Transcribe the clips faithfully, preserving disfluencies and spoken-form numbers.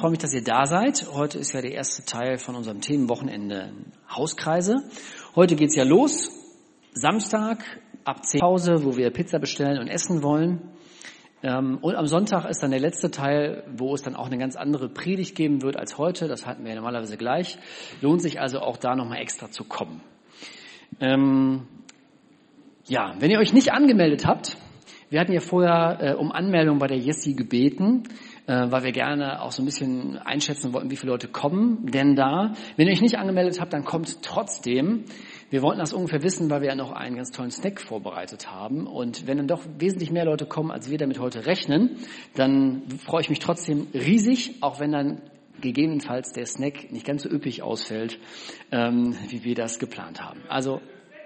freue mich, dass ihr da seid. Heute ist ja der erste Teil von unserem Themenwochenende Hauskreise. Heute geht's ja los. Samstag ab zehn Pause, wo wir Pizza bestellen und essen wollen. Und am Sonntag ist dann der letzte Teil, wo es dann auch eine ganz andere Predigt geben wird als heute. Das hatten wir ja normalerweise gleich. Lohnt sich also auch da nochmal extra zu kommen. Ähm, ja, wenn ihr euch nicht angemeldet habt, wir hatten ja vorher äh, um Anmeldung bei der Jessie gebeten, äh, weil wir gerne auch so ein bisschen einschätzen wollten, wie viele Leute kommen denn da. Wenn ihr euch nicht angemeldet habt, dann kommt trotzdem. Wir wollten das ungefähr wissen, weil wir ja noch einen ganz tollen Snack vorbereitet haben. Und wenn dann doch wesentlich mehr Leute kommen, als wir damit heute rechnen, dann freue ich mich trotzdem riesig, auch wenn dann gegebenenfalls der Snack nicht ganz so üppig ausfällt, ähm, wie wir das geplant haben. Also,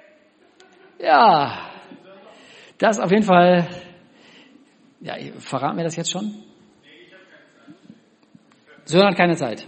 ja, das auf jeden Fall, ja, verraten wir das jetzt schon? Sören hat keine Zeit.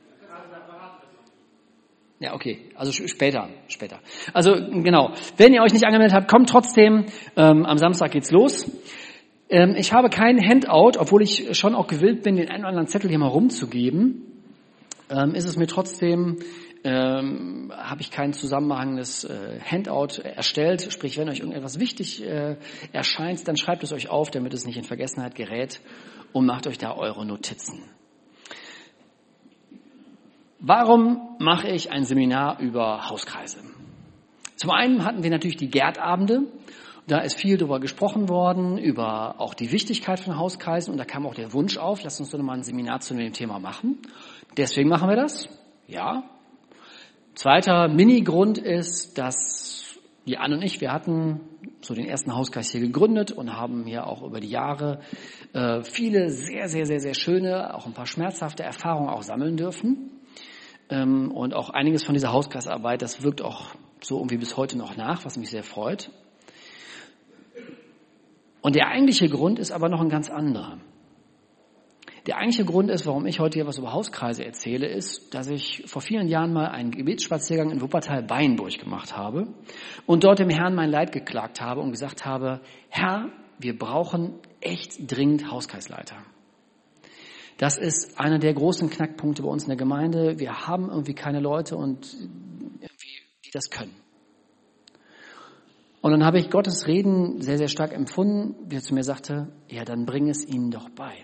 Ja, okay, also später, später. Also genau, wenn ihr euch nicht angemeldet habt, kommt trotzdem, ähm, am Samstag geht's los. Ähm, ich habe kein Handout, obwohl ich schon auch gewillt bin, den einen oder anderen Zettel hier mal rumzugeben. Ähm, ist es mir trotzdem, ähm, habe ich kein zusammenhangendes äh, Handout erstellt. Sprich, wenn euch irgendetwas wichtig äh, erscheint, dann schreibt es euch auf, damit es nicht in Vergessenheit gerät, und macht euch da eure Notizen. Warum mache ich ein Seminar über Hauskreise? Zum einen hatten wir natürlich die Gärtabende. Da ist viel darüber gesprochen worden, über auch die Wichtigkeit von Hauskreisen. Und da kam auch der Wunsch auf, lasst uns doch mal ein Seminar zu dem Thema machen. Deswegen machen wir das. Ja. Zweiter Mini-Grund ist, dass die Anne und ich, wir hatten so den ersten Hauskreis hier gegründet und haben hier auch über die Jahre äh, viele sehr, sehr, sehr, sehr schöne, auch ein paar schmerzhafte Erfahrungen auch sammeln dürfen. Ähm, und auch einiges von dieser Hauskreisarbeit, das wirkt auch so irgendwie bis heute noch nach, was mich sehr freut. Und der eigentliche Grund ist aber noch ein ganz anderer. Der eigentliche Grund ist, warum ich heute hier was über Hauskreise erzähle, ist, dass ich vor vielen Jahren mal einen Gebetsspaziergang in Wuppertal-Bayenburg gemacht habe und dort dem Herrn mein Leid geklagt habe und gesagt habe, Herr, wir brauchen echt dringend Hauskreisleiter. Das ist einer der großen Knackpunkte bei uns in der Gemeinde. Wir haben irgendwie keine Leute und irgendwie, die das können. Und dann habe ich Gottes Reden sehr, sehr stark empfunden, wie er zu mir sagte, ja, dann bring es ihnen doch bei.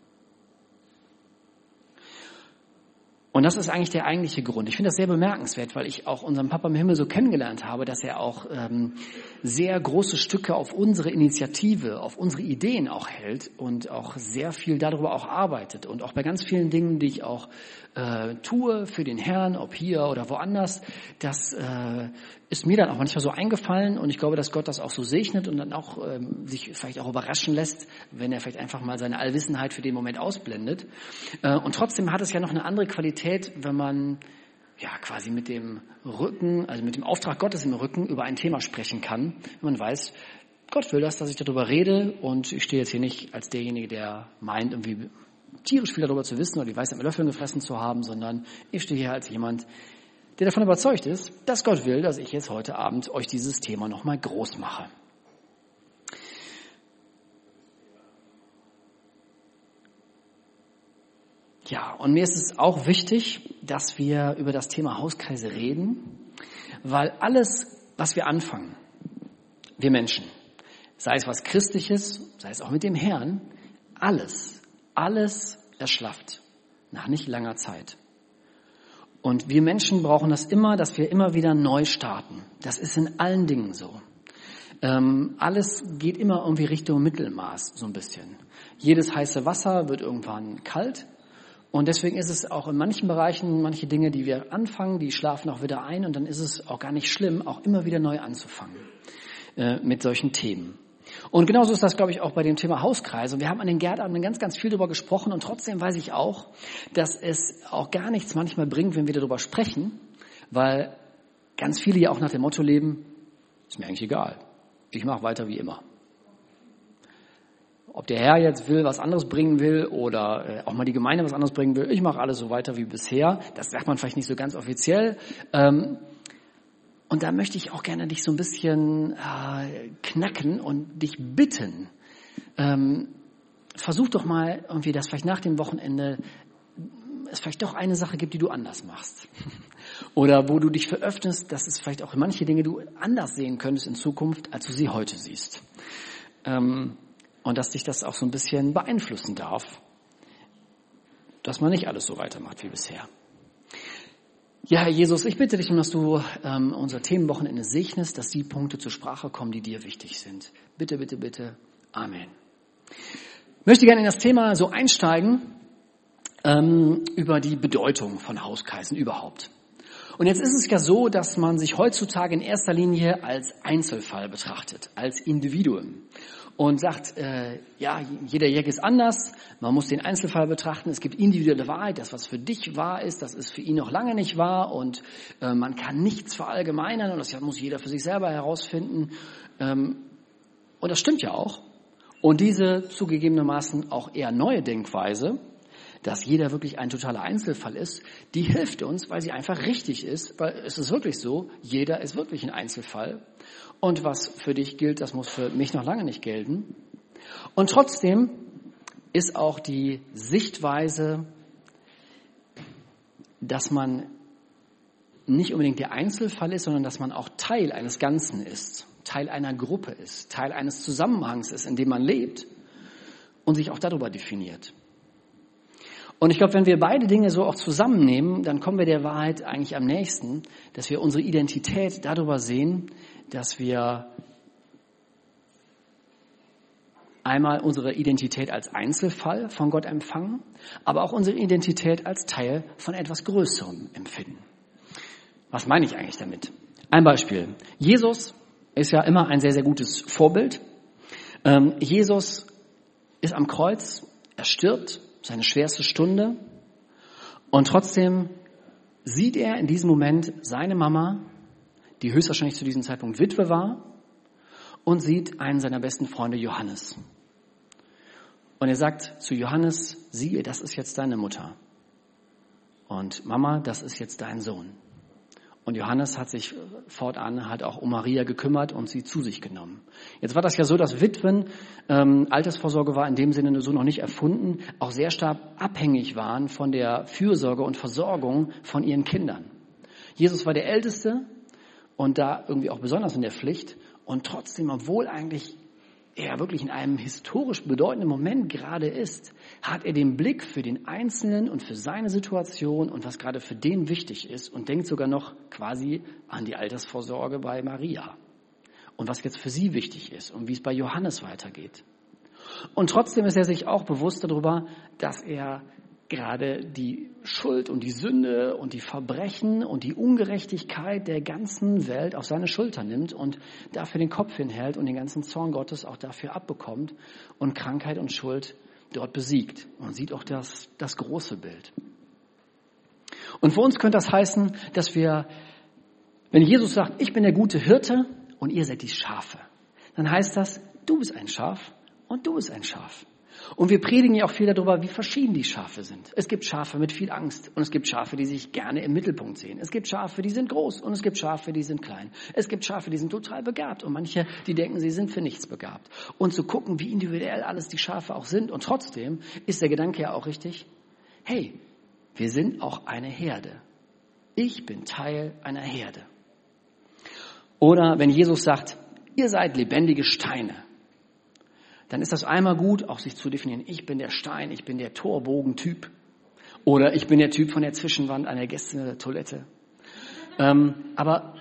Und das ist eigentlich der eigentliche Grund. Ich finde das sehr bemerkenswert, weil ich auch unseren Papa im Himmel so kennengelernt habe, dass er auch ähm, sehr große Stücke auf unsere Initiative, auf unsere Ideen auch hält und auch sehr viel darüber auch arbeitet. Und auch bei ganz vielen Dingen, die ich auch äh, tue für den Herrn, ob hier oder woanders, das äh, ist mir dann auch manchmal so eingefallen. Und ich glaube, dass Gott das auch so segnet und dann auch ähm, sich vielleicht auch überraschen lässt, wenn er vielleicht einfach mal seine Allwissenheit für den Moment ausblendet. Äh, und trotzdem hat es ja noch eine andere Qualität, wenn man ja quasi mit dem Rücken, also mit dem Auftrag Gottes im Rücken über ein Thema sprechen kann, wenn man weiß, Gott will das, dass ich darüber rede, und ich stehe jetzt hier nicht als derjenige, der meint, irgendwie tierisch viel darüber zu wissen oder die Weisheit mit Löffeln gefressen zu haben, sondern ich stehe hier als jemand, der davon überzeugt ist, dass Gott will, dass ich jetzt heute Abend euch dieses Thema nochmal groß mache. Ja, und mir ist es auch wichtig, dass wir über das Thema Hauskreise reden, weil alles, was wir anfangen, wir Menschen, sei es was Christliches, sei es auch mit dem Herrn, alles, alles erschlafft nach nicht langer Zeit. Und wir Menschen brauchen das immer, dass wir immer wieder neu starten. Das ist in allen Dingen so. Ähm, alles geht immer irgendwie Richtung Mittelmaß, so ein bisschen. Jedes heiße Wasser wird irgendwann kalt. Und deswegen ist es auch in manchen Bereichen, manche Dinge, die wir anfangen, die schlafen auch wieder ein. Und dann ist es auch gar nicht schlimm, auch immer wieder neu anzufangen äh, mit solchen Themen. Und genauso ist das, glaube ich, auch bei dem Thema Hauskreise. Wir haben an den Gärtabenden ganz, ganz viel darüber gesprochen, und trotzdem weiß ich auch, dass es auch gar nichts manchmal bringt, wenn wir darüber sprechen, weil ganz viele ja auch nach dem Motto leben, ist mir eigentlich egal, ich mache weiter wie immer. Ob der Herr jetzt will, was anderes bringen will, oder äh, auch mal die Gemeinde was anderes bringen will, ich mache alles so weiter wie bisher. Das sagt man vielleicht nicht so ganz offiziell. Ähm, Und da möchte ich auch gerne dich so ein bisschen äh, knacken und dich bitten, ähm, versuch doch mal irgendwie das vielleicht nach dem Wochenende es vielleicht doch eine Sache gibt, die du anders machst. Oder wo du dich veröffnest, dass es vielleicht auch manche Dinge du anders sehen könntest in Zukunft, als du sie heute siehst. Und dass dich das auch so ein bisschen beeinflussen darf, dass man nicht alles so weitermacht wie bisher. Ja, Herr Jesus, ich bitte dich, dass du ähm, unser Themenwochenende segnest, dass die Punkte zur Sprache kommen, die dir wichtig sind. Bitte, bitte, bitte. Amen. Ich möchte gerne in das Thema so einsteigen, ähm, über die Bedeutung von Hauskreisen überhaupt. Und jetzt ist es ja so, dass man sich heutzutage in erster Linie als Einzelfall betrachtet, als Individuum. Und sagt, äh, ja, jeder Jack ist anders, man muss den Einzelfall betrachten, es gibt individuelle Wahrheit, das, was für dich wahr ist, das ist für ihn noch lange nicht wahr und äh, man kann nichts verallgemeinern und das muss jeder für sich selber herausfinden. Ähm, und das stimmt ja auch. Und diese zugegebenermaßen auch eher neue Denkweise, dass jeder wirklich ein totaler Einzelfall ist, die hilft uns, weil sie einfach richtig ist, weil es ist wirklich so, jeder ist wirklich ein Einzelfall. Und was für dich gilt, das muss für mich noch lange nicht gelten. Und trotzdem ist auch die Sichtweise, dass man nicht unbedingt der Einzelfall ist, sondern dass man auch Teil eines Ganzen ist, Teil einer Gruppe ist, Teil eines Zusammenhangs ist, in dem man lebt und sich auch darüber definiert. Und ich glaube, wenn wir beide Dinge so auch zusammennehmen, dann kommen wir der Wahrheit eigentlich am nächsten, dass wir unsere Identität darüber sehen, dass wir einmal unsere Identität als Einzelfall von Gott empfangen, aber auch unsere Identität als Teil von etwas Größerem empfinden. Was meine ich eigentlich damit? Ein Beispiel. Jesus ist ja immer ein sehr, sehr gutes Vorbild. Ähm, Jesus ist am Kreuz, er stirbt, seine schwerste Stunde. Und trotzdem sieht er in diesem Moment seine Mama, die höchstwahrscheinlich zu diesem Zeitpunkt Witwe war, und sieht einen seiner besten Freunde, Johannes. Und er sagt zu Johannes, siehe, das ist jetzt deine Mutter. Und Mama, das ist jetzt dein Sohn. Und Johannes hat sich fortan halt auch um Maria gekümmert und sie zu sich genommen. Jetzt war das ja so, dass Witwen, ähm, Altersvorsorge war in dem Sinne so noch nicht erfunden, auch sehr stark abhängig waren von der Fürsorge und Versorgung von ihren Kindern. Jesus war der Älteste und da irgendwie auch besonders in der Pflicht. Und trotzdem, obwohl eigentlich er wirklich in einem historisch bedeutenden Moment gerade ist, hat er den Blick für den Einzelnen und für seine Situation und was gerade für den wichtig ist und denkt sogar noch quasi an die Altersvorsorge bei Maria und was jetzt für sie wichtig ist und wie es bei Johannes weitergeht. Und trotzdem ist er sich auch bewusst darüber, dass er gerade die Schuld und die Sünde und die Verbrechen und die Ungerechtigkeit der ganzen Welt auf seine Schulter nimmt und dafür den Kopf hinhält und den ganzen Zorn Gottes auch dafür abbekommt und Krankheit und Schuld dort besiegt. Man sieht auch das, das große Bild. Und für uns könnte das heißen, dass wir, wenn Jesus sagt, ich bin der gute Hirte und ihr seid die Schafe, dann heißt das, du bist ein Schaf und du bist ein Schaf. Und wir predigen ja auch viel darüber, wie verschieden die Schafe sind. Es gibt Schafe mit viel Angst und es gibt Schafe, die sich gerne im Mittelpunkt sehen. Es gibt Schafe, die sind groß und es gibt Schafe, die sind klein. Es gibt Schafe, die sind total begabt und manche, die denken, sie sind für nichts begabt. Und zu gucken, wie individuell alles die Schafe auch sind. Und trotzdem ist der Gedanke ja auch richtig, hey, wir sind auch eine Herde. Ich bin Teil einer Herde. Oder wenn Jesus sagt, ihr seid lebendige Steine, dann ist das einmal gut, auch sich zu definieren, ich bin der Stein, ich bin der Torbogentyp oder ich bin der Typ von der Zwischenwand an der Gästetoilette. Ähm, aber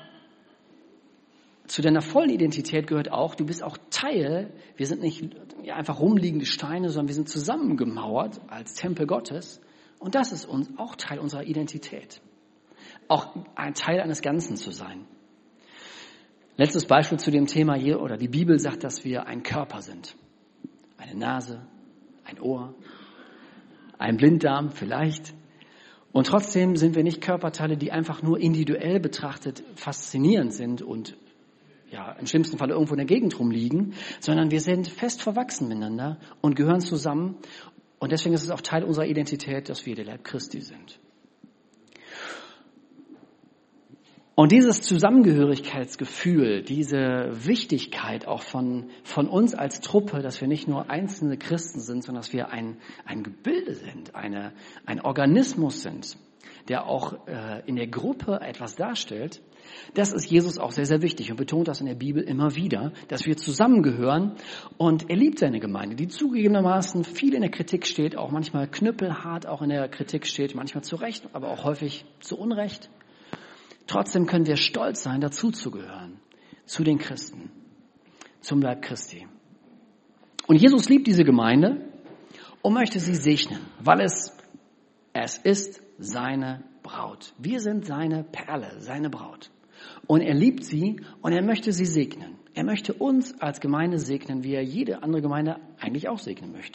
zu deiner vollen Identität gehört auch, du bist auch Teil, wir sind nicht ja, einfach rumliegende Steine, sondern wir sind zusammengemauert als Tempel Gottes und das ist uns auch Teil unserer Identität. Auch ein Teil eines Ganzen zu sein. Letztes Beispiel zu dem Thema hier, oder die Bibel sagt, dass wir ein Körper sind. Eine Nase, ein Ohr, ein Blinddarm vielleicht. Und trotzdem sind wir nicht Körperteile, die einfach nur individuell betrachtet faszinierend sind und ja im schlimmsten Fall irgendwo in der Gegend rumliegen, sondern wir sind fest verwachsen miteinander und gehören zusammen. Und deswegen ist es auch Teil unserer Identität, dass wir der Leib Christi sind. Und dieses Zusammengehörigkeitsgefühl, diese Wichtigkeit auch von, von uns als Truppe, dass wir nicht nur einzelne Christen sind, sondern dass wir ein, ein Gebilde sind, eine, ein Organismus sind, der auch äh, in der Gruppe etwas darstellt, das ist Jesus auch sehr, sehr wichtig und betont das in der Bibel immer wieder, dass wir zusammengehören, und er liebt seine Gemeinde, die zugegebenermaßen viel in der Kritik steht, auch manchmal knüppelhart auch in der Kritik steht, manchmal zu Recht, aber auch häufig zu Unrecht. Trotzdem können wir stolz sein, dazuzugehören, zu den Christen, zum Leib Christi. Und Jesus liebt diese Gemeinde und möchte sie segnen, weil es, es ist seine Braut. Wir sind seine Perle, seine Braut. Und er liebt sie und er möchte sie segnen. Er möchte uns als Gemeinde segnen, wie er jede andere Gemeinde eigentlich auch segnen möchte.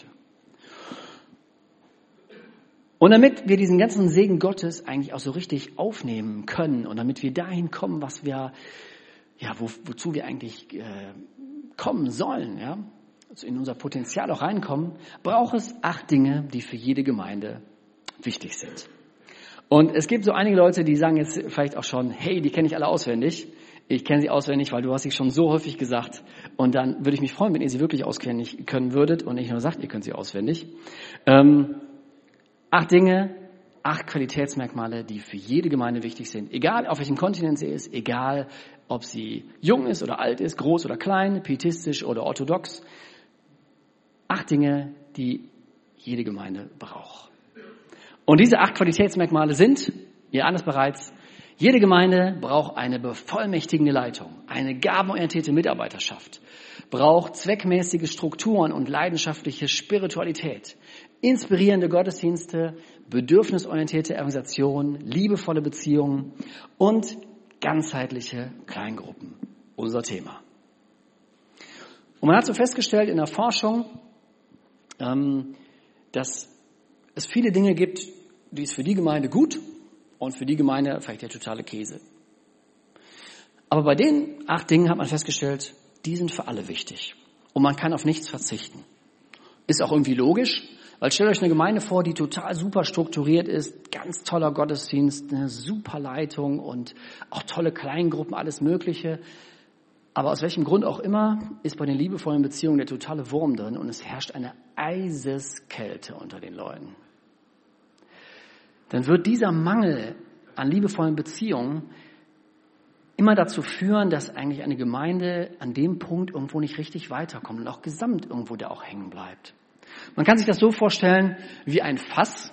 Und damit wir diesen ganzen Segen Gottes eigentlich auch so richtig aufnehmen können und damit wir dahin kommen, was wir, ja, wo, wozu wir eigentlich äh, kommen sollen, ja, also in unser Potenzial auch reinkommen, braucht es acht Dinge, die für jede Gemeinde wichtig sind. Und es gibt so einige Leute, die sagen jetzt vielleicht auch schon, hey, die kenne ich alle auswendig. Ich kenne sie auswendig, weil du hast sie schon so häufig gesagt. Und dann würde ich mich freuen, wenn ihr sie wirklich auswendig können würdet und nicht nur sagt, ihr könnt sie auswendig. Ähm, Acht Dinge, acht Qualitätsmerkmale, die für jede Gemeinde wichtig sind. Egal, auf welchem Kontinent sie ist, egal, ob sie jung ist oder alt ist, groß oder klein, pietistisch oder orthodox. Acht Dinge, die jede Gemeinde braucht. Und diese acht Qualitätsmerkmale sind, ihr ahnt es bereits, jede Gemeinde braucht eine bevollmächtigende Leitung, eine gabenorientierte Mitarbeiterschaft, braucht zweckmäßige Strukturen und leidenschaftliche Spiritualität, inspirierende Gottesdienste, bedürfnisorientierte Evangelisation, liebevolle Beziehungen und ganzheitliche Kleingruppen. Unser Thema. Und man hat so festgestellt in der Forschung, dass es viele Dinge gibt, die ist für die Gemeinde gut und für die Gemeinde vielleicht der totale Käse. Aber bei den acht Dingen hat man festgestellt, die sind für alle wichtig. Und man kann auf nichts verzichten. Ist auch irgendwie logisch, weil stellt euch eine Gemeinde vor, die total super strukturiert ist, ganz toller Gottesdienst, eine super Leitung und auch tolle Kleingruppen, alles Mögliche. Aber aus welchem Grund auch immer ist bei den liebevollen Beziehungen der totale Wurm drin und es herrscht eine Eiseskälte unter den Leuten. Dann wird dieser Mangel an liebevollen Beziehungen immer dazu führen, dass eigentlich eine Gemeinde an dem Punkt irgendwo nicht richtig weiterkommt und auch gesamt irgendwo da auch hängen bleibt. Man kann sich das so vorstellen wie ein Fass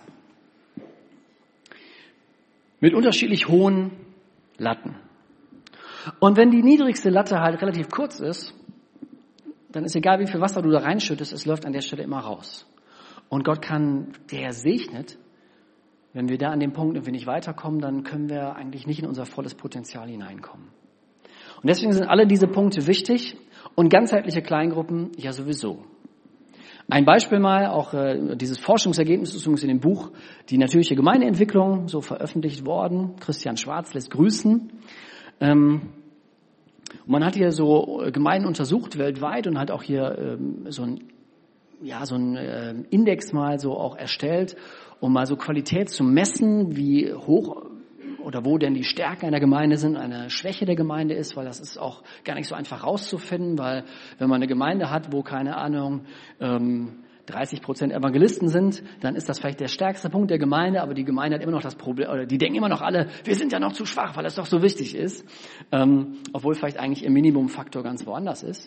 mit unterschiedlich hohen Latten. Und wenn die niedrigste Latte halt relativ kurz ist, dann ist egal, wie viel Wasser du da reinschüttest, es läuft an der Stelle immer raus. Und Gott kann, der segnet, wenn wir da an dem Punkt, wenn wir nicht weiterkommen, dann können wir eigentlich nicht in unser volles Potenzial hineinkommen. Und deswegen sind alle diese Punkte wichtig und ganzheitliche Kleingruppen ja sowieso. Ein Beispiel mal, auch äh, dieses Forschungsergebnis ist übrigens in dem Buch Die natürliche Gemeindeentwicklung so veröffentlicht worden. Christian Schwarz lässt grüßen. Ähm, und man hat hier so Gemeinden untersucht weltweit und hat auch hier ähm, so ein ja so ein äh, Index mal so auch erstellt, um mal so Qualität zu messen, wie hoch oder wo denn die Stärken einer Gemeinde sind, eine Schwäche der Gemeinde ist, weil das ist auch gar nicht so einfach rauszufinden, weil wenn man eine Gemeinde hat, wo, keine Ahnung, dreißig Prozent Evangelisten sind, dann ist das vielleicht der stärkste Punkt der Gemeinde, aber die Gemeinde hat immer noch das Problem, oder die denken immer noch alle, wir sind ja noch zu schwach, weil das doch so wichtig ist, ähm, obwohl vielleicht eigentlich ihr Minimumfaktor ganz woanders ist.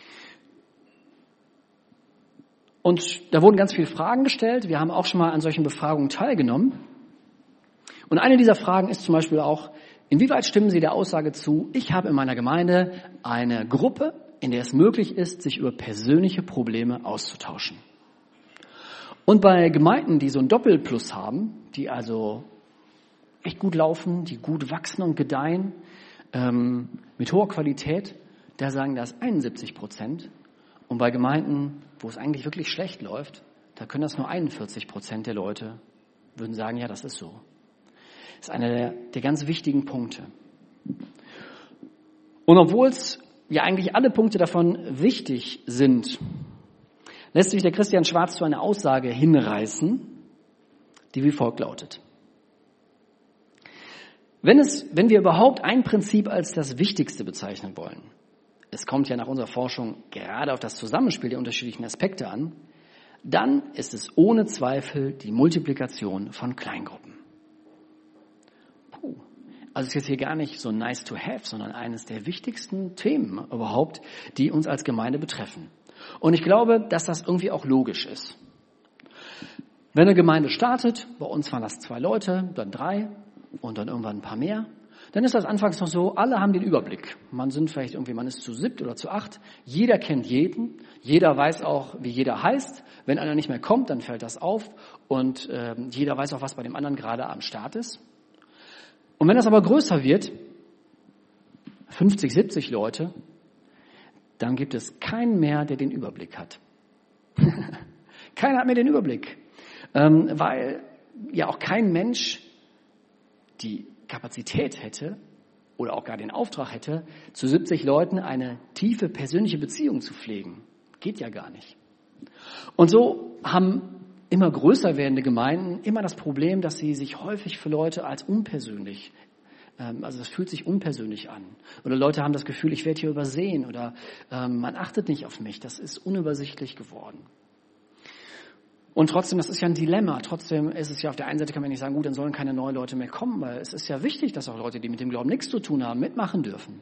Und da wurden ganz viele Fragen gestellt. Wir haben auch schon mal an solchen Befragungen teilgenommen. Und eine dieser Fragen ist zum Beispiel auch, inwieweit stimmen Sie der Aussage zu, ich habe in meiner Gemeinde eine Gruppe, in der es möglich ist, sich über persönliche Probleme auszutauschen. Und bei Gemeinden, die so ein Doppelplus haben, die also echt gut laufen, die gut wachsen und gedeihen, ähm, mit hoher Qualität, da sagen das einundsiebzig Prozent. Und bei Gemeinden, wo es eigentlich wirklich schlecht läuft, da können das nur einundvierzig Prozent der Leute, würden sagen, ja, das ist so. Das ist einer der, der ganz wichtigen Punkte. Und obwohl es ja eigentlich alle Punkte davon wichtig sind, lässt sich der Christian Schwarz zu einer Aussage hinreißen, die wie folgt lautet. Wenn es, wenn wir überhaupt ein Prinzip als das Wichtigste bezeichnen wollen, es kommt ja nach unserer Forschung gerade auf das Zusammenspiel der unterschiedlichen Aspekte an, dann ist es ohne Zweifel die Multiplikation von Kleingruppen. Puh. Also es ist jetzt hier gar nicht so nice to have, sondern eines der wichtigsten Themen überhaupt, die uns als Gemeinde betreffen. Und ich glaube, dass das irgendwie auch logisch ist. Wenn eine Gemeinde startet, bei uns waren das zwei Leute, dann drei und dann irgendwann ein paar mehr, dann ist das anfangs noch so, alle haben den Überblick. Man sind vielleicht irgendwie, man ist zu siebt oder zu acht, jeder kennt jeden, jeder weiß auch, wie jeder heißt. Wenn einer nicht mehr kommt, dann fällt das auf und äh, jeder weiß auch, was bei dem anderen gerade am Start ist. Und wenn das aber größer wird, fünfzig, siebzig Leute, dann gibt es keinen mehr, der den Überblick hat. Keiner hat mehr den Überblick, ähm, weil ja auch kein Mensch die Kapazität hätte oder auch gar den Auftrag hätte, zu siebzig Leuten eine tiefe persönliche Beziehung zu pflegen. Geht ja gar nicht. Und so haben immer größer werdende Gemeinden immer das Problem, dass sie sich häufig für Leute als unpersönlich, ähm, also es fühlt sich unpersönlich an. Oder Leute haben das Gefühl, ich werde hier übersehen oder ähm, man achtet nicht auf mich. Das ist unübersichtlich geworden. Und trotzdem, das ist ja ein Dilemma. Trotzdem ist es ja auf der einen Seite, kann man nicht sagen, gut, dann sollen keine neuen Leute mehr kommen, weil es ist ja wichtig, dass auch Leute, die mit dem Glauben nichts zu tun haben, mitmachen dürfen.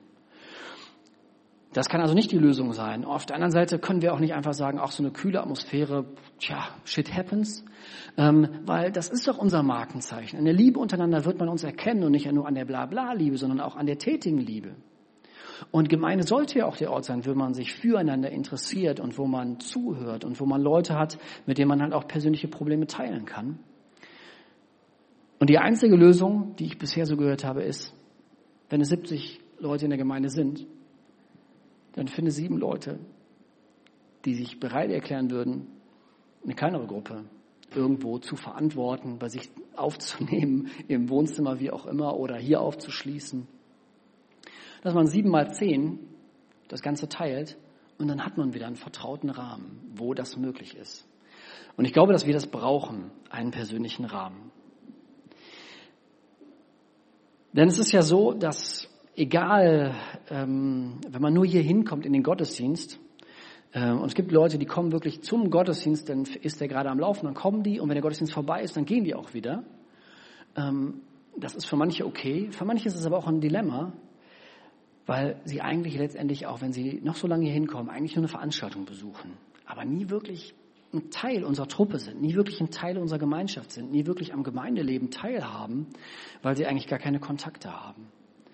Das kann also nicht die Lösung sein. Auf der anderen Seite können wir auch nicht einfach sagen, auch so eine kühle Atmosphäre, tja, shit happens, ähm, weil das ist doch unser Markenzeichen. In der Liebe untereinander wird man uns erkennen und nicht nur an der Blabla-Liebe, sondern auch an der tätigen Liebe. Und Gemeinde sollte ja auch der Ort sein, wo man sich füreinander interessiert und wo man zuhört und wo man Leute hat, mit denen man halt auch persönliche Probleme teilen kann. Und die einzige Lösung, die ich bisher so gehört habe, ist, wenn es siebzig Leute in der Gemeinde sind, dann finde sieben Leute, die sich bereit erklären würden, eine kleinere Gruppe irgendwo zu verantworten, bei sich aufzunehmen, im Wohnzimmer, wie auch immer, oder hier aufzuschließen. Dass man sieben mal zehn das Ganze teilt und dann hat man wieder einen vertrauten Rahmen, wo das möglich ist. Und ich glaube, dass wir das brauchen, einen persönlichen Rahmen. Denn es ist ja so, dass egal, ähm, wenn man nur hier hinkommt in den Gottesdienst, äh, und es gibt Leute, die kommen wirklich zum Gottesdienst, dann ist der gerade am Laufen, dann kommen die und wenn der Gottesdienst vorbei ist, dann gehen die auch wieder. Ähm, das ist für manche okay, für manche ist es aber auch ein Dilemma, weil sie eigentlich letztendlich auch, wenn sie noch so lange hier hinkommen, eigentlich nur eine Veranstaltung besuchen, aber nie wirklich ein Teil unserer Truppe sind, nie wirklich ein Teil unserer Gemeinschaft sind, nie wirklich am Gemeindeleben teilhaben, weil sie eigentlich gar keine Kontakte haben.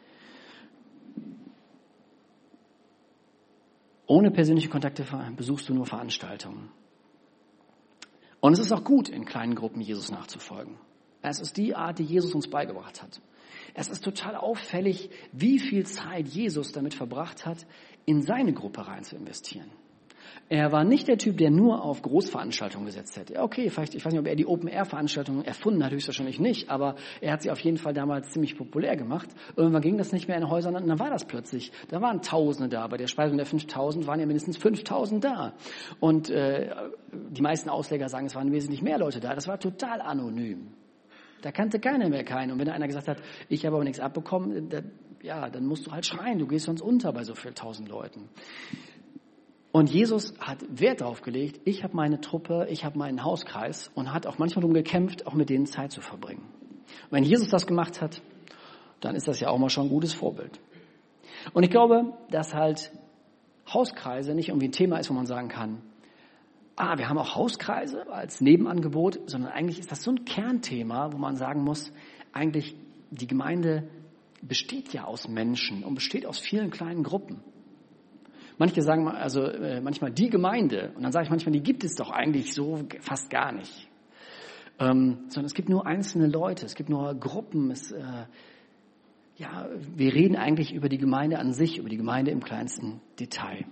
Ohne persönliche Kontakte besuchst du nur Veranstaltungen. Und es ist auch gut, in kleinen Gruppen Jesus nachzufolgen. Es ist die Art, die Jesus uns beigebracht hat. Es ist total auffällig, wie viel Zeit Jesus damit verbracht hat, in seine Gruppe rein zu investieren. Er war nicht der Typ, der nur auf Großveranstaltungen gesetzt hätte. Okay, vielleicht, ich weiß nicht, ob er die Open-Air-Veranstaltungen erfunden hat, höchstwahrscheinlich nicht, aber er hat sie auf jeden Fall damals ziemlich populär gemacht. Irgendwann ging das nicht mehr in Häusern und dann war das plötzlich. Da waren Tausende da. Bei der Speisung der fünftausend waren ja mindestens fünftausend da. Und äh, die meisten Ausleger sagen, es waren wesentlich mehr Leute da. Das war total anonym. Da kannte keiner mehr keinen. Und wenn einer gesagt hat, ich habe aber nichts abbekommen, da, ja, dann musst du halt schreien. Du gehst sonst unter bei so vielen tausend Leuten. Und Jesus hat Wert darauf gelegt, ich habe meine Truppe, ich habe meinen Hauskreis und hat auch manchmal darum gekämpft, auch mit denen Zeit zu verbringen. Und wenn Jesus das gemacht hat, dann ist das ja auch mal schon ein gutes Vorbild. Und ich glaube, dass halt Hauskreise nicht irgendwie ein Thema ist, wo man sagen kann, ah, wir haben auch Hauskreise als Nebenangebot, sondern eigentlich ist das so ein Kernthema, wo man sagen muss, eigentlich die Gemeinde besteht ja aus Menschen und besteht aus vielen kleinen Gruppen. Manche sagen also äh, manchmal die Gemeinde und dann sage ich manchmal, die gibt es doch eigentlich so fast gar nicht. Ähm, sondern es gibt nur einzelne Leute, es gibt nur Gruppen. Es, äh, ja, wir reden eigentlich über die Gemeinde an sich, über die Gemeinde im kleinsten Detail.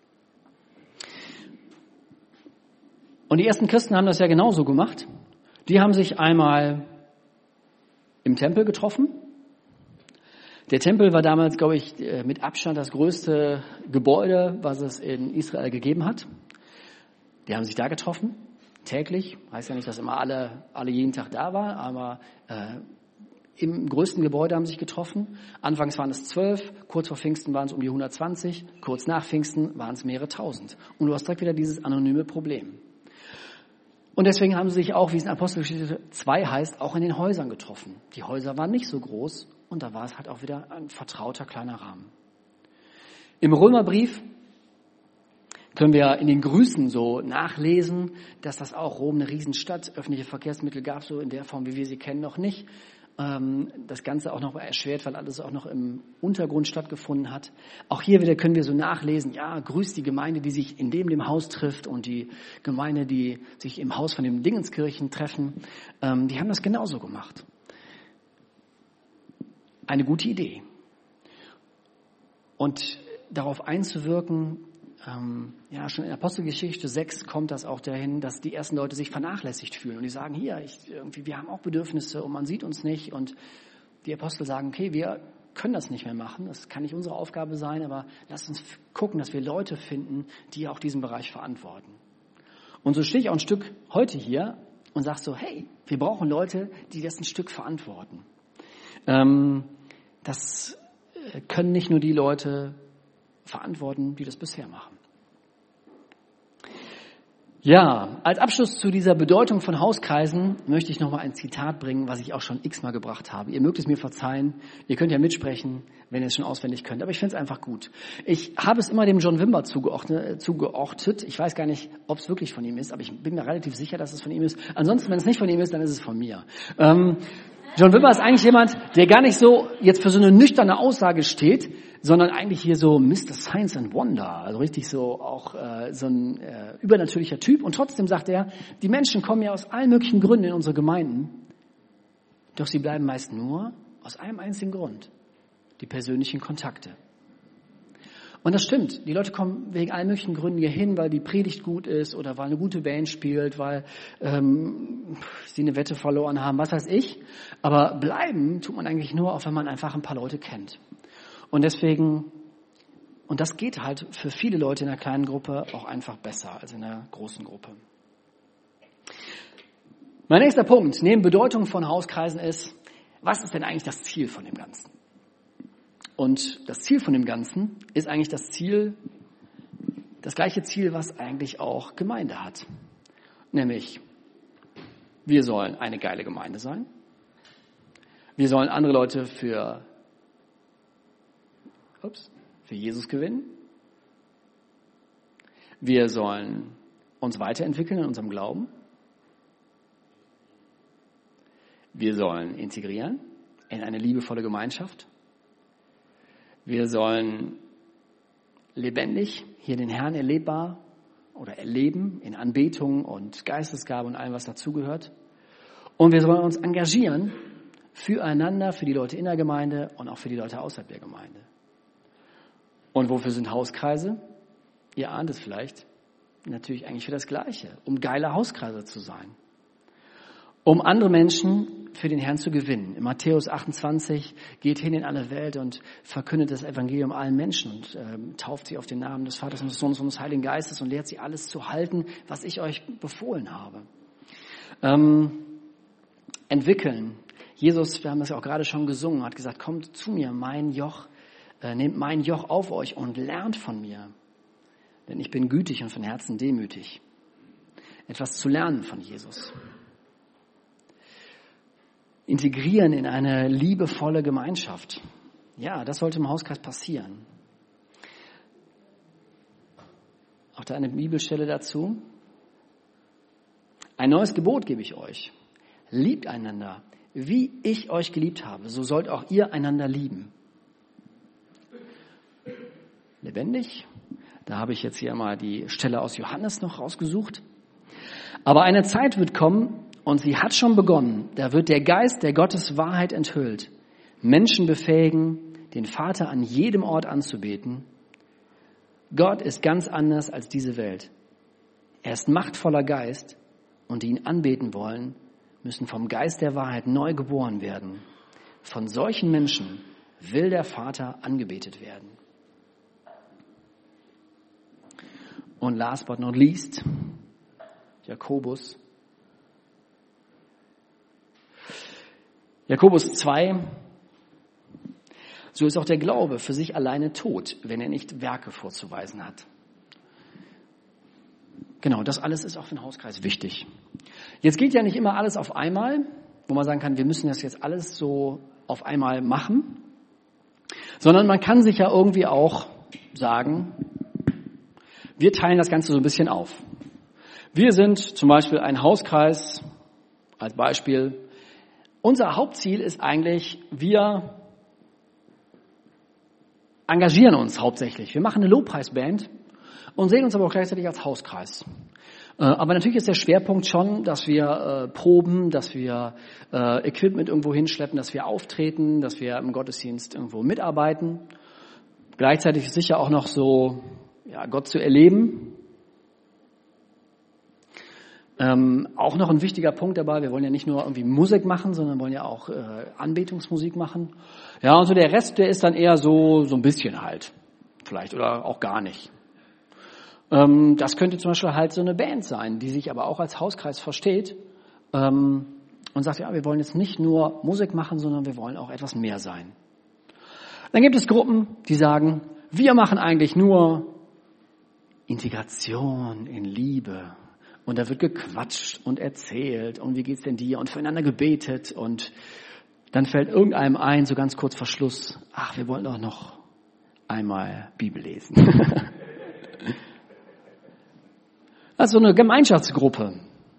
Und die ersten Christen haben das ja genauso gemacht. Die haben sich einmal im Tempel getroffen. Der Tempel war damals, glaube ich, mit Abstand das größte Gebäude, was es in Israel gegeben hat. Die haben sich da getroffen, täglich. Heißt ja nicht, dass immer alle, alle jeden Tag da waren, aber äh, im größten Gebäude haben sich getroffen. Anfangs waren es zwölf, kurz vor Pfingsten waren es um die hundertzwanzig, kurz nach Pfingsten waren es mehrere tausend. Und du hast direkt wieder dieses anonyme Problem. Und deswegen haben sie sich auch, wie es in Apostelgeschichte zwei heißt, auch in den Häusern getroffen. Die Häuser waren nicht so groß und da war es halt auch wieder ein vertrauter kleiner Rahmen. Im Römerbrief können wir in den Grüßen so nachlesen, dass das auch Rom eine Riesenstadt, öffentliche Verkehrsmittel gab so in der Form, wie wir sie kennen, noch nicht. Das Ganze auch noch erschwert, weil alles auch noch im Untergrund stattgefunden hat. Auch hier wieder können wir so nachlesen, ja, grüßt die Gemeinde, die sich in dem, dem Haus trifft und die Gemeinde, die sich im Haus von dem Dingenskirchen treffen. Die haben das genauso gemacht. Eine gute Idee. Und darauf einzuwirken, Ähm, ja, schon in Apostelgeschichte sechs kommt das auch dahin, dass die ersten Leute sich vernachlässigt fühlen und die sagen, hier, ich, irgendwie, wir haben auch Bedürfnisse und man sieht uns nicht und die Apostel sagen, okay, wir können das nicht mehr machen, das kann nicht unsere Aufgabe sein, aber lasst uns gucken, dass wir Leute finden, die auch diesen Bereich verantworten. Und so stehe ich auch ein Stück heute hier und sage so, hey, wir brauchen Leute, die das ein Stück verantworten. Ähm, das können nicht nur die Leute verantworten, die das bisher machen. Ja, als Abschluss zu dieser Bedeutung von Hauskreisen möchte ich nochmal ein Zitat bringen, was ich auch schon x-mal gebracht habe. Ihr mögt es mir verzeihen, ihr könnt ja mitsprechen, wenn ihr es schon auswendig könnt, aber ich finde es einfach gut. Ich habe es immer dem John Wimber zugeordnet, zugeordnet. Ich weiß gar nicht, ob es wirklich von ihm ist, aber ich bin mir relativ sicher, dass es von ihm ist. Ansonsten, wenn es nicht von ihm ist, dann ist es von mir. Ähm, John Wimber ist eigentlich jemand, der gar nicht so jetzt für so eine nüchterne Aussage steht, sondern eigentlich hier so Mister Science and Wonder, also richtig so auch äh, so ein äh, übernatürlicher Typ. Und trotzdem sagt er, die Menschen kommen ja aus allen möglichen Gründen in unsere Gemeinden, doch sie bleiben meist nur aus einem einzigen Grund, die persönlichen Kontakte. Und das stimmt, die Leute kommen wegen allen möglichen Gründen hier hin, weil die Predigt gut ist oder weil eine gute Band spielt, weil ähm, sie eine Wette verloren haben, was weiß ich. Aber bleiben tut man eigentlich nur, auch wenn man einfach ein paar Leute kennt. Und deswegen, und das geht halt für viele Leute in einer kleinen Gruppe auch einfach besser als in einer großen Gruppe. Mein nächster Punkt, neben Bedeutung von Hauskreisen ist, was ist denn eigentlich das Ziel von dem Ganzen? Und das Ziel von dem Ganzen ist eigentlich das Ziel, das gleiche Ziel, was eigentlich auch Gemeinde hat. Nämlich, wir sollen eine geile Gemeinde sein. Wir sollen andere Leute für Ups, für Jesus gewinnen. Wir sollen uns weiterentwickeln in unserem Glauben. Wir sollen integrieren in eine liebevolle Gemeinschaft. Wir sollen lebendig hier den Herrn erlebbar oder erleben in Anbetung und Geistesgabe und allem, was dazugehört. Und wir sollen uns engagieren füreinander, für die Leute in der Gemeinde und auch für die Leute außerhalb der Gemeinde. Und wofür sind Hauskreise? Ihr ahnt es vielleicht. Natürlich eigentlich für das Gleiche, um geile Hauskreise zu sein. Um andere Menschen für den Herrn zu gewinnen. In Matthäus achtundzwanzig, geht hin in alle Welt und verkündet das Evangelium allen Menschen und ähm, tauft sie auf den Namen des Vaters und des Sohnes und des Heiligen Geistes und lehrt sie alles zu halten, was ich euch befohlen habe. Ähm, entwickeln. Jesus, wir haben das ja auch gerade schon gesungen, hat gesagt, kommt zu mir, mein Joch, Nehmt mein Joch auf euch und lernt von mir, denn ich bin gütig und von Herzen demütig. Etwas zu lernen von Jesus. Integrieren in eine liebevolle Gemeinschaft. Ja, das sollte im Hauskreis passieren. Auch da eine Bibelstelle dazu. Ein neues Gebot gebe ich euch. Liebt einander, wie ich euch geliebt habe, so sollt auch ihr einander lieben. Lebendig. Da habe ich jetzt hier mal die Stelle aus Johannes noch rausgesucht. Aber eine Zeit wird kommen, und sie hat schon begonnen, da wird der Geist der Gottes Wahrheit enthüllt, Menschen befähigen, den Vater an jedem Ort anzubeten. Gott ist ganz anders als diese Welt. Er ist machtvoller Geist, und die ihn anbeten wollen, müssen vom Geist der Wahrheit neu geboren werden. Von solchen Menschen will der Vater angebetet werden. Und last but not least, Jakobus. Jakobus zwei, so ist auch der Glaube für sich alleine tot, wenn er nicht Werke vorzuweisen hat. Genau, das alles ist auch für den Hauskreis wichtig. Jetzt geht ja nicht immer alles auf einmal, wo man sagen kann, wir müssen das jetzt alles so auf einmal machen, sondern man kann sich ja irgendwie auch sagen, wir teilen das Ganze so ein bisschen auf. Wir sind zum Beispiel ein Hauskreis, als Beispiel. Unser Hauptziel ist eigentlich, wir engagieren uns hauptsächlich. Wir machen eine Lobpreisband und sehen uns aber auch gleichzeitig als Hauskreis. Aber natürlich ist der Schwerpunkt schon, dass wir äh, proben, dass wir äh, Equipment irgendwo hinschleppen, dass wir auftreten, dass wir im Gottesdienst irgendwo mitarbeiten. Gleichzeitig ist sicher auch noch so, ja, Gott zu erleben. Ähm, auch noch ein wichtiger Punkt dabei, wir wollen ja nicht nur irgendwie Musik machen, sondern wollen ja auch äh, Anbetungsmusik machen. Ja, und so der Rest, der ist dann eher so, so ein bisschen halt, vielleicht, oder auch gar nicht. Das könnte zum Beispiel halt so eine Band sein, die sich aber auch als Hauskreis versteht ähm, und sagt, ja, wir wollen jetzt nicht nur Musik machen, sondern wir wollen auch etwas mehr sein. Dann gibt es Gruppen, die sagen, wir machen eigentlich nur Integration in Liebe. Und da wird gequatscht und erzählt und wie geht's denn dir und füreinander gebetet. Und dann fällt irgendeinem ein, so ganz kurz vor Schluss, ach, wir wollen doch noch einmal Bibel lesen. Also eine Gemeinschaftsgruppe.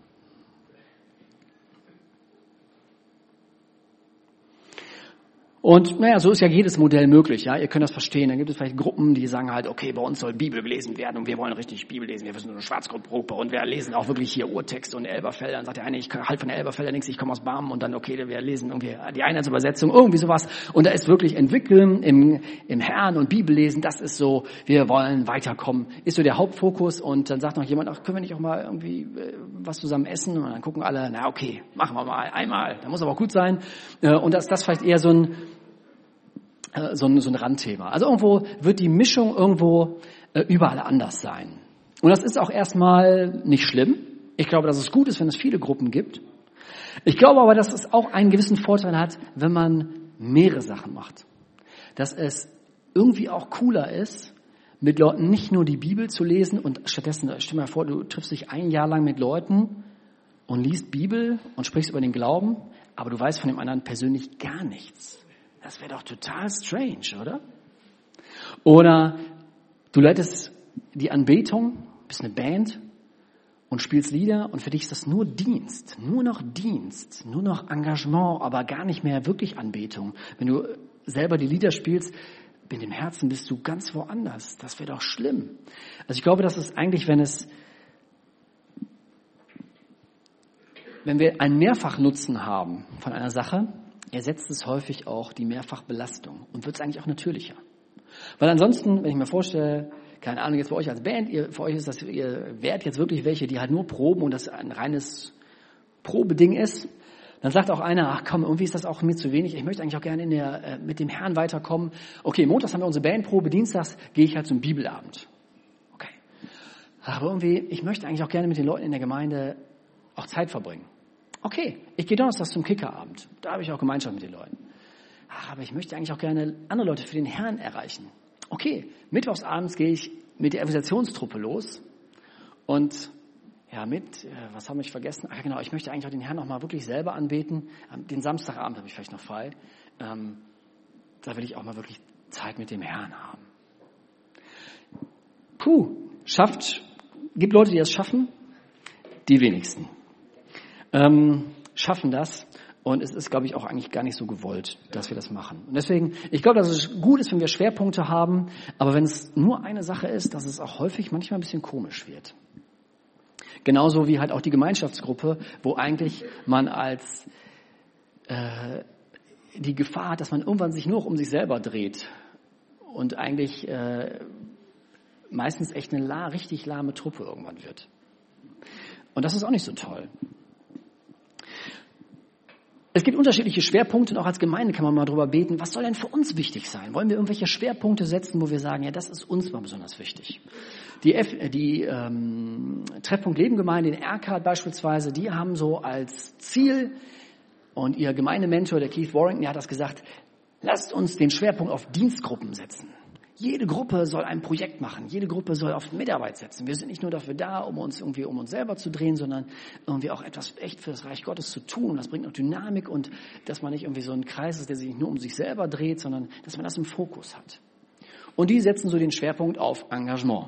Und naja, so ist ja jedes Modell möglich. Ja, ihr könnt das verstehen. Dann gibt es vielleicht Gruppen, die sagen halt, okay, bei uns soll Bibel gelesen werden und wir wollen richtig Bibel lesen. Wir sind eine Schwarzgruppe und wir lesen auch wirklich hier Urtext und Elberfelder. Dann sagt der eine, ich halt von der Elberfelder nichts, ich komme aus Barmen und dann, okay, wir lesen irgendwie die Einheitsübersetzung, irgendwie sowas. Und da ist wirklich Entwickeln im, im Herrn und Bibel lesen, das ist so, wir wollen weiterkommen, ist so der Hauptfokus. Und dann sagt noch jemand, ach, können wir nicht auch mal irgendwie was zusammen essen? Und dann gucken alle, na okay, machen wir mal einmal, da muss aber auch gut sein. Und das, das vielleicht eher so ein So ein, so ein Randthema. Also irgendwo wird die Mischung irgendwo äh, überall anders sein. Und das ist auch erstmal nicht schlimm. Ich glaube, dass es gut ist, wenn es viele Gruppen gibt. Ich glaube aber, dass es auch einen gewissen Vorteil hat, wenn man mehrere Sachen macht. Dass es irgendwie auch cooler ist, mit Leuten nicht nur die Bibel zu lesen und stattdessen, stell dir mal vor, du triffst dich ein Jahr lang mit Leuten und liest Bibel und sprichst über den Glauben, aber du weißt von dem anderen persönlich gar nichts. Das wäre doch total strange, oder? Oder du leitest die Anbetung, bist eine Band und spielst Lieder und für dich ist das nur Dienst, nur noch Dienst, nur noch Engagement, aber gar nicht mehr wirklich Anbetung. Wenn du selber die Lieder spielst, mit dem Herzen bist du ganz woanders. Das wäre doch schlimm. Also ich glaube, das ist eigentlich, wenn es, wenn wir einen Mehrfachnutzen haben von einer Sache, ersetzt es häufig auch die Mehrfachbelastung und wird es eigentlich auch natürlicher. Weil ansonsten, wenn ich mir vorstelle, keine Ahnung, jetzt bei euch als Band, ihr, für euch ist das, ihr wärt jetzt wirklich welche, die halt nur proben und das ein reines Probeding ist, dann sagt auch einer, ach komm, irgendwie ist das auch mir zu wenig, ich möchte eigentlich auch gerne in der, äh, mit dem Herrn weiterkommen. Okay, montags haben wir unsere Bandprobe, dienstags gehe ich halt zum Bibelabend. Okay. Aber irgendwie, ich möchte eigentlich auch gerne mit den Leuten in der Gemeinde auch Zeit verbringen. Okay, ich gehe donnerstags zum Kickerabend. Da habe ich auch Gemeinschaft mit den Leuten. Ach, aber ich möchte eigentlich auch gerne andere Leute für den Herrn erreichen. Okay, mittwochsabends gehe ich mit der Evangelisationstruppe los. Und ja, mit, was habe ich vergessen? Ach genau, ich möchte eigentlich auch den Herrn noch mal wirklich selber anbeten. Den Samstagabend habe ich vielleicht noch frei. Ähm, da will ich auch mal wirklich Zeit mit dem Herrn haben. Puh, schafft, gibt Leute, die das schaffen? Die wenigsten. Ähm, schaffen das und es ist, glaube ich, auch eigentlich gar nicht so gewollt, dass wir das machen. Und deswegen, ich glaube, dass es gut ist, wenn wir Schwerpunkte haben, aber wenn es nur eine Sache ist, dass es auch häufig manchmal ein bisschen komisch wird. Genauso wie halt auch die Gemeinschaftsgruppe, wo eigentlich man als äh, die Gefahr hat, dass man irgendwann sich nur noch um sich selber dreht und eigentlich äh, meistens echt eine la, richtig lahme Truppe irgendwann wird. Und das ist auch nicht so toll. Es gibt unterschiedliche Schwerpunkte und auch als Gemeinde kann man mal drüber beten, was soll denn für uns wichtig sein? Wollen wir irgendwelche Schwerpunkte setzen, wo wir sagen, ja, das ist uns mal besonders wichtig? Die, F, die ähm, Treffpunkt Leben Gemeinde in Erkart beispielsweise, die haben so als Ziel, Und ihr Gemeindementor, der Keith Warrington, der hat das gesagt, lasst uns den Schwerpunkt auf Dienstgruppen setzen. Jede Gruppe soll ein Projekt machen. Jede Gruppe soll auf Mitarbeit setzen. Wir sind nicht nur dafür da, um uns irgendwie um uns selber zu drehen, sondern irgendwie auch etwas echt für das Reich Gottes zu tun. Und das bringt auch Dynamik und dass man nicht irgendwie so ein Kreis ist, der sich nur um sich selber dreht, sondern dass man das im Fokus hat. Und die setzen so den Schwerpunkt auf Engagement.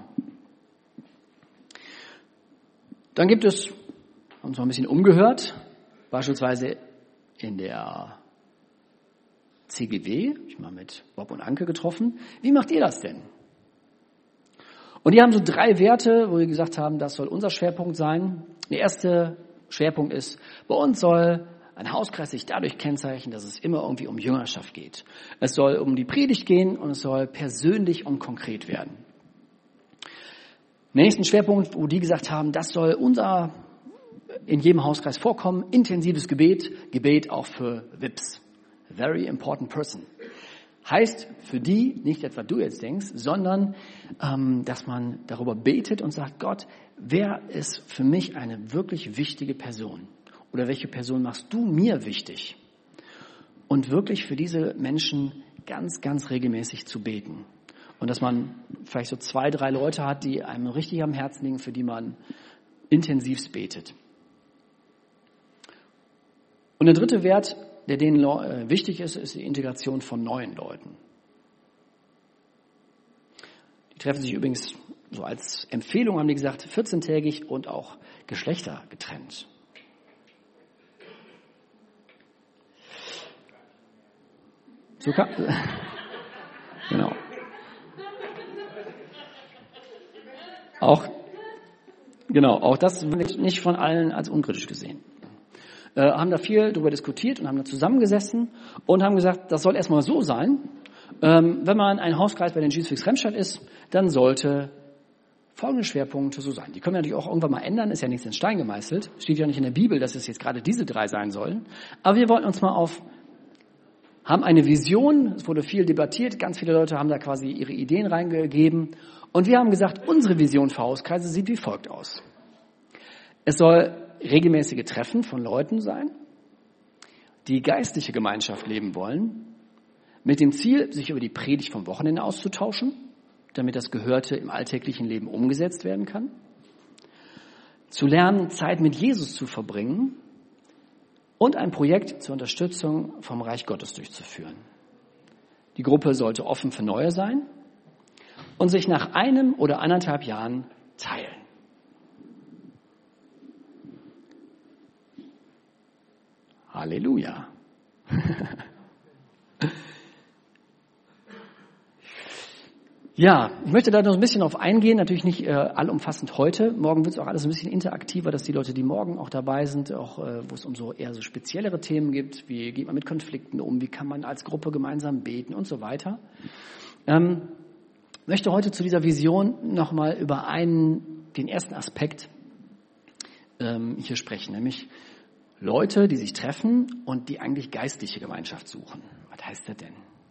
Dann gibt es, haben uns mal ein bisschen umgehört, beispielsweise in der C G W, hab ich mal mit Bob und Anke getroffen. Wie macht ihr das denn? Und die haben so drei Werte, wo wir gesagt haben, das soll unser Schwerpunkt sein. Der erste Schwerpunkt ist, bei uns soll ein Hauskreis sich dadurch kennzeichnen, dass es immer irgendwie um Jüngerschaft geht. Es soll um die Predigt gehen und es soll persönlich und konkret werden. Nächsten Schwerpunkt, wo die gesagt haben, das soll unser in jedem Hauskreis vorkommen, intensives Gebet, Gebet auch für V I Ps. Very important person. Heißt für die, nicht etwa du jetzt denkst, sondern ähm, dass man darüber betet und sagt, Gott, wer ist für mich eine wirklich wichtige Person? Oder welche Person machst du mir wichtig? Und wirklich für diese Menschen ganz, ganz regelmäßig zu beten. Und dass man vielleicht so zwei, drei Leute hat, die einem richtig am Herzen liegen, für die man intensivst betet. Und der dritte Wert, der denen äh, wichtig ist, ist die Integration von neuen Leuten. Die treffen sich übrigens so als Empfehlung, haben die gesagt, vierzehntägig und auch geschlechtergetrennt. So kann, genau. Auch, genau, auch das wird nicht von allen als unkritisch gesehen. Äh, haben da viel darüber diskutiert und haben da zusammengesessen und haben gesagt, das soll erstmal so sein, ähm, wenn man ein Hauskreis bei den Jesus Fix Remscheid ist, dann sollte folgende Schwerpunkte so sein. Die können wir natürlich auch irgendwann mal ändern, ist ja nichts in Stein gemeißelt, steht ja nicht in der Bibel, dass es jetzt gerade diese drei sein sollen, aber wir wollten uns mal auf, haben eine Vision, es wurde viel debattiert, ganz viele Leute haben da quasi ihre Ideen reingegeben und wir haben gesagt, unsere Vision für Hauskreise sieht wie folgt aus. Es soll regelmäßige Treffen von Leuten sein, die geistliche Gemeinschaft leben wollen, mit dem Ziel, sich über die Predigt vom Wochenende auszutauschen, damit das Gehörte im alltäglichen Leben umgesetzt werden kann, zu lernen, Zeit mit Jesus zu verbringen und ein Projekt zur Unterstützung vom Reich Gottes durchzuführen. Die Gruppe sollte offen für Neue sein und sich nach einem oder anderthalb Jahren teilen. Halleluja. Ja, ich möchte da noch ein bisschen drauf eingehen, natürlich nicht äh, allumfassend heute. Morgen wird es auch alles ein bisschen interaktiver, dass die Leute, die morgen auch dabei sind, auch äh, wo es um so eher so speziellere Themen gibt, wie geht man mit Konflikten um, wie kann man als Gruppe gemeinsam beten und so weiter. Ähm, möchte heute zu dieser Vision nochmal über einen, den ersten Aspekt ähm, hier sprechen, nämlich Leute, die sich treffen und die eigentlich geistliche Gemeinschaft suchen. Was heißt das denn?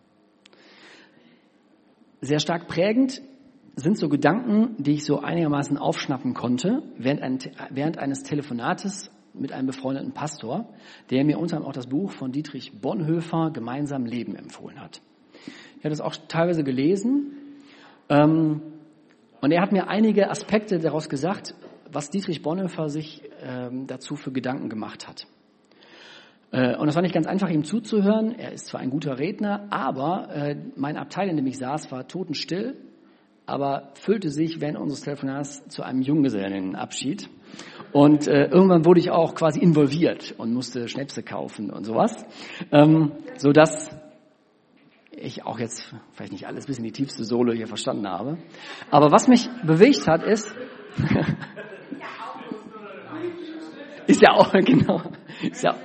Sehr stark prägend sind so Gedanken, die ich so einigermaßen aufschnappen konnte, während, ein, während eines Telefonates mit einem befreundeten Pastor, der mir unter anderem auch das Buch von Dietrich Bonhoeffer, Gemeinsam Leben, empfohlen hat. Ich habe das auch teilweise gelesen ähm, und er hat mir einige Aspekte daraus gesagt, was Dietrich Bonhoeffer sich ähm, dazu für Gedanken gemacht hat. Äh, und das war nicht ganz einfach, ihm zuzuhören. Er ist zwar ein guter Redner, aber äh, mein Abteil, in dem ich saß, war totenstill, aber füllte sich während unseres Telefonats zu einem Junggesellenabschied. Und äh, irgendwann wurde ich auch quasi involviert und musste Schnäpse kaufen und sowas, ähm, sodass ich auch jetzt vielleicht nicht alles bis in die tiefste Sohle hier verstanden habe. Aber was mich bewegt hat, ist... Ist ja auch, genau. Ist ja,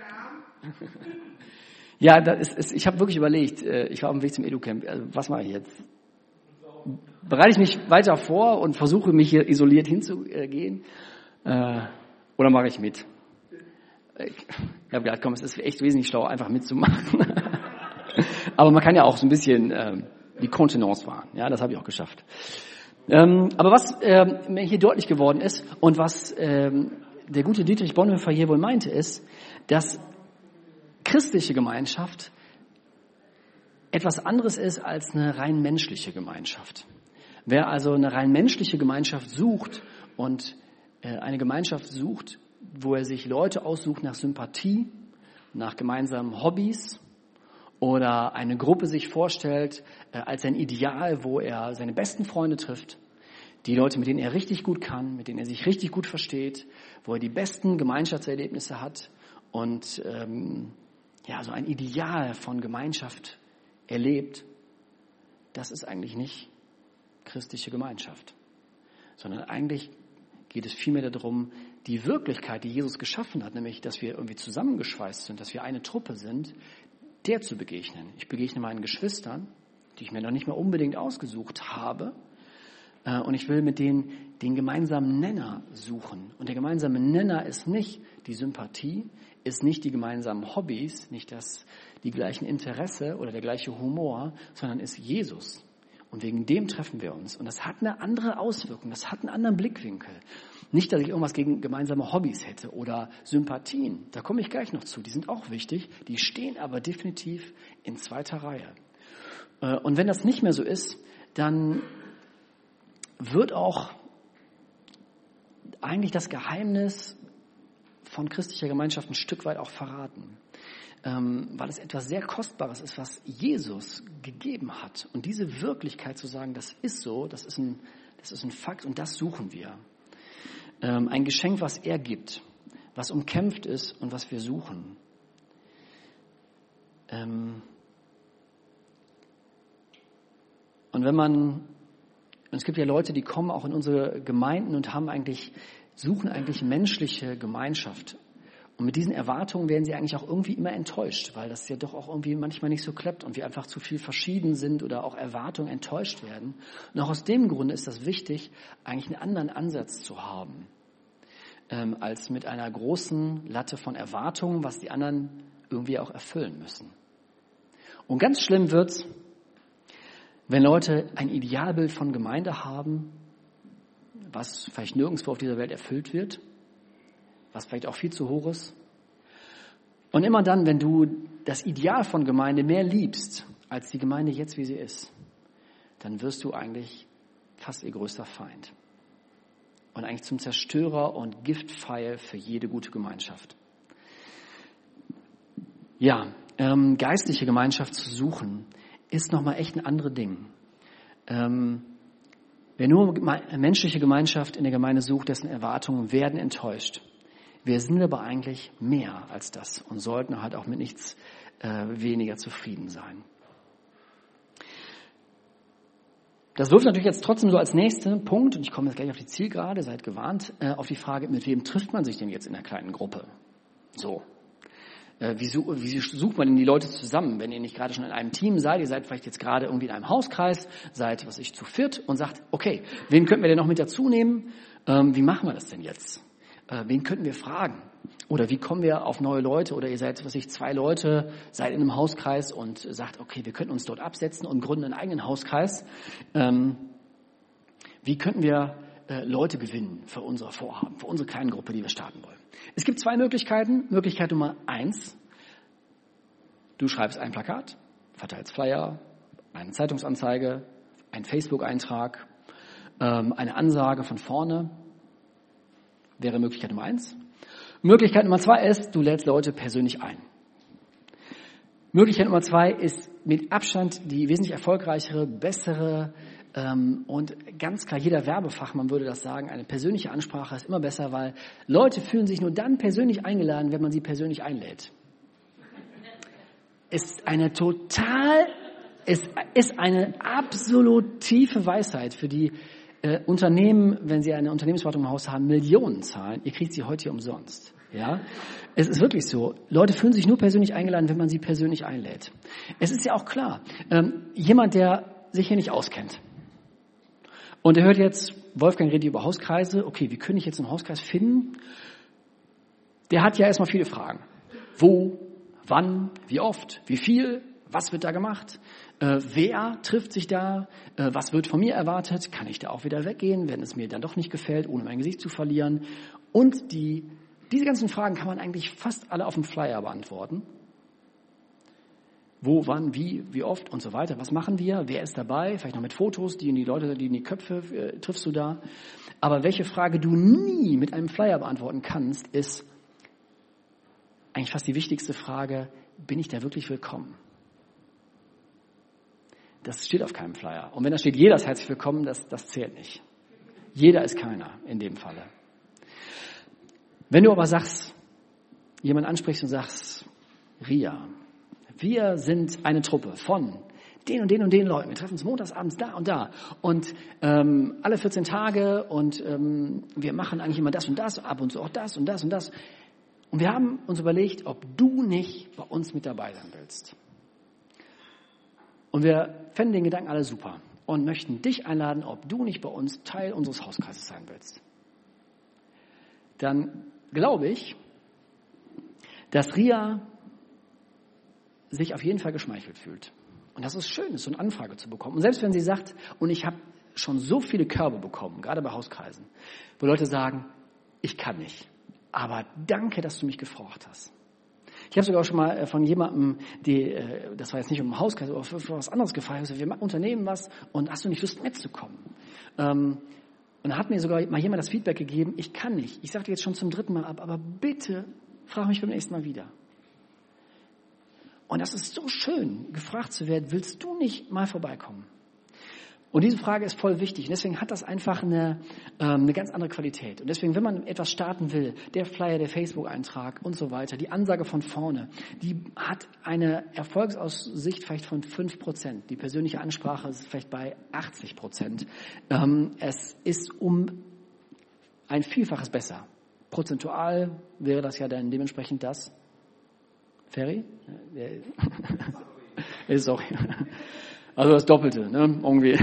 ja das ist, ist, ich habe wirklich überlegt, ich war auf dem Weg zum Edu-Camp, also was mache ich jetzt? Bereite ich mich weiter vor und versuche, mich hier isoliert hinzugehen? Äh, oder mache ich mit? Ich habe gedacht, komm, es ist echt wesentlich schlauer, einfach mitzumachen. Aber man kann ja auch so ein bisschen äh, die Kontenance wahren. Ja, das habe ich auch geschafft. Ähm, aber was äh, mir hier deutlich geworden ist und was... Ähm, der gute Dietrich Bonhoeffer hier wohl meinte, ist, dass christliche Gemeinschaft etwas anderes ist als eine rein menschliche Gemeinschaft. Wer also eine rein menschliche Gemeinschaft sucht und eine Gemeinschaft sucht, wo er sich Leute aussucht nach Sympathie, nach gemeinsamen Hobbys oder eine Gruppe sich vorstellt als ein Ideal, wo er seine besten Freunde trifft, die Leute, mit denen er richtig gut kann, mit denen er sich richtig gut versteht, wo er die besten Gemeinschaftserlebnisse hat und ähm, ja, so ein Ideal von Gemeinschaft erlebt, das ist eigentlich nicht christliche Gemeinschaft, sondern eigentlich geht es vielmehr darum, die Wirklichkeit, die Jesus geschaffen hat, nämlich, dass wir irgendwie zusammengeschweißt sind, dass wir eine Truppe sind, der zu begegnen. Ich begegne meinen Geschwistern, die ich mir noch nicht mal unbedingt ausgesucht habe, und ich will mit denen den gemeinsamen Nenner suchen. Und der gemeinsame Nenner ist nicht die Sympathie, ist nicht die gemeinsamen Hobbys, nicht das, die gleichen Interesse oder der gleiche Humor, sondern ist Jesus. Und wegen dem treffen wir uns. Und das hat eine andere Auswirkung, das hat einen anderen Blickwinkel. Nicht, dass ich irgendwas gegen gemeinsame Hobbys hätte oder Sympathien. Da komme ich gleich noch zu. Die sind auch wichtig, die stehen aber definitiv in zweiter Reihe. Und wenn das nicht mehr so ist, dann wird auch eigentlich das Geheimnis von christlicher Gemeinschaft ein Stück weit auch verraten. Ähm, weil es etwas sehr Kostbares ist, was Jesus gegeben hat. Und diese Wirklichkeit zu sagen, das ist so, das ist ein, das ist ein Fakt und das suchen wir. Ähm, ein Geschenk, was er gibt, was umkämpft ist und was wir suchen. Ähm, und wenn man Und es gibt ja Leute, die kommen auch in unsere Gemeinden und haben eigentlich, suchen eigentlich menschliche Gemeinschaft. Und mit diesen Erwartungen werden sie eigentlich auch irgendwie immer enttäuscht, weil das ja doch auch irgendwie manchmal nicht so klappt und wir einfach zu viel verschieden sind oder auch Erwartungen enttäuscht werden. Und auch aus dem Grunde ist das wichtig, eigentlich einen anderen Ansatz zu haben, ähm, als mit einer großen Latte von Erwartungen, was die anderen irgendwie auch erfüllen müssen. Und ganz schlimm wird's, wenn Leute ein Idealbild von Gemeinde haben, was vielleicht nirgendwo auf dieser Welt erfüllt wird, was vielleicht auch viel zu hoch ist. Und immer dann, wenn du das Ideal von Gemeinde mehr liebst, als die Gemeinde jetzt, wie sie ist, dann wirst du eigentlich fast ihr größter Feind. Und eigentlich zum Zerstörer und Giftpfeil für jede gute Gemeinschaft. Ja, ähm, geistliche Gemeinschaft zu suchen, ist nochmal echt ein anderes Ding. Ähm, wer nur menschliche Gemeinschaft in der Gemeinde sucht, dessen Erwartungen werden enttäuscht. Wir sind aber eigentlich mehr als das und sollten halt auch mit nichts äh, weniger zufrieden sein. Das wirft natürlich jetzt trotzdem so als nächsten Punkt, und ich komme jetzt gleich auf die Zielgerade, seid gewarnt, äh, auf die Frage, mit wem trifft man sich denn jetzt in der kleinen Gruppe? So. Wie sucht man denn die Leute zusammen, wenn ihr nicht gerade schon in einem Team seid, ihr seid vielleicht jetzt gerade irgendwie in einem Hauskreis, seid, was ich, zu viert und sagt, okay, wen könnten wir denn noch mit dazu nehmen? Ähm, wie machen wir das denn jetzt? Äh, wen könnten wir fragen? Oder wie kommen wir auf neue Leute? Oder ihr seid, was ich, zwei Leute, seid in einem Hauskreis und sagt, okay, wir könnten uns dort absetzen und gründen einen eigenen Hauskreis. Ähm, wie könnten wir äh, Leute gewinnen für unser Vorhaben, für unsere kleine Gruppe, die wir starten wollen? Es gibt zwei Möglichkeiten. Möglichkeit Nummer eins, du schreibst ein Plakat, verteilst Flyer, eine Zeitungsanzeige, einen Facebook-Eintrag, ähm, eine Ansage von vorne, wäre Möglichkeit Nummer eins. Möglichkeit Nummer zwei ist, du lädst Leute persönlich ein. Möglichkeit Nummer zwei ist mit Abstand die wesentlich erfolgreichere, bessere ähm, und ganz klar, jeder Werbefachmann würde das sagen, eine persönliche Ansprache ist immer besser, weil Leute fühlen sich nur dann persönlich eingeladen, wenn man sie persönlich einlädt. Ist eine total, ist, ist eine absolut tiefe Weisheit, für die äh, Unternehmen, wenn sie eine Unternehmensberatung im Haus haben, Millionen zahlen. Ihr kriegt sie heute hier umsonst. Ja, es ist wirklich so. Leute fühlen sich nur persönlich eingeladen, wenn man sie persönlich einlädt. Es ist ja auch klar, ähm, jemand, der sich hier nicht auskennt und der hört jetzt, Wolfgang redet über Hauskreise, okay, wie könnte ich jetzt einen Hauskreis finden? Der hat ja erstmal viele Fragen. Wo, wann, wie oft, wie viel, was wird da gemacht? Äh, wer trifft sich da? Äh, was wird von mir erwartet? Kann ich da auch wieder weggehen, wenn es mir dann doch nicht gefällt, ohne mein Gesicht zu verlieren? Und die Diese ganzen Fragen kann man eigentlich fast alle auf dem Flyer beantworten. Wo, wann, wie, wie oft und so weiter. Was machen wir? Wer ist dabei? Vielleicht noch mit Fotos, die in die Leute, die in die Köpfe äh, triffst du da. Aber welche Frage du nie mit einem Flyer beantworten kannst, ist eigentlich fast die wichtigste Frage: Bin ich da wirklich willkommen? Das steht auf keinem Flyer. Und wenn da steht, jeder ist herzlich willkommen, das, das zählt nicht. Jeder ist keiner in dem Falle. Wenn du aber sagst, jemand ansprichst und sagst, Ria, wir sind eine Truppe von den und den und den Leuten. Wir treffen uns montagsabends da und da. Und ähm, alle vierzehn Tage und ähm, wir machen eigentlich immer das und das, ab und zu auch das und das und das. Und wir haben uns überlegt, ob du nicht bei uns mit dabei sein willst. Und wir fänden den Gedanken alle super und möchten dich einladen, ob du nicht bei uns Teil unseres Hauskreises sein willst. Dann glaube ich, dass Ria sich auf jeden Fall geschmeichelt fühlt. Und das ist schön, so eine Anfrage zu bekommen. Und selbst wenn sie sagt, und ich habe schon so viele Körbe bekommen, gerade bei Hauskreisen, wo Leute sagen, ich kann nicht, aber danke, dass du mich gefragt hast. Ich habe sogar schon mal von jemandem, die, das war jetzt nicht um den Hauskreis, aber für, für was anderes gefragt, also wir unternehmen was und hast du nicht Lust mitzukommen? Ähm, und da hat mir sogar mal jemand das Feedback gegeben, ich kann nicht. Ich sage dir jetzt schon zum dritten Mal ab, aber bitte frag mich beim nächsten Mal wieder. Und das ist so schön, gefragt zu werden, willst du nicht mal vorbeikommen? Und diese Frage ist voll wichtig. Und deswegen hat das einfach eine, ähm, eine ganz andere Qualität. Und deswegen, wenn man etwas starten will, der Flyer, der Facebook-Eintrag und so weiter, die Ansage von vorne, die hat eine Erfolgsaussicht vielleicht von fünf Prozent. Die persönliche Ansprache ist vielleicht bei achtzig Prozent. Ähm, es ist um ein Vielfaches besser. Prozentual wäre das ja dann dementsprechend das. Ferry? Ist auch. Also das Doppelte, ne? Irgendwie.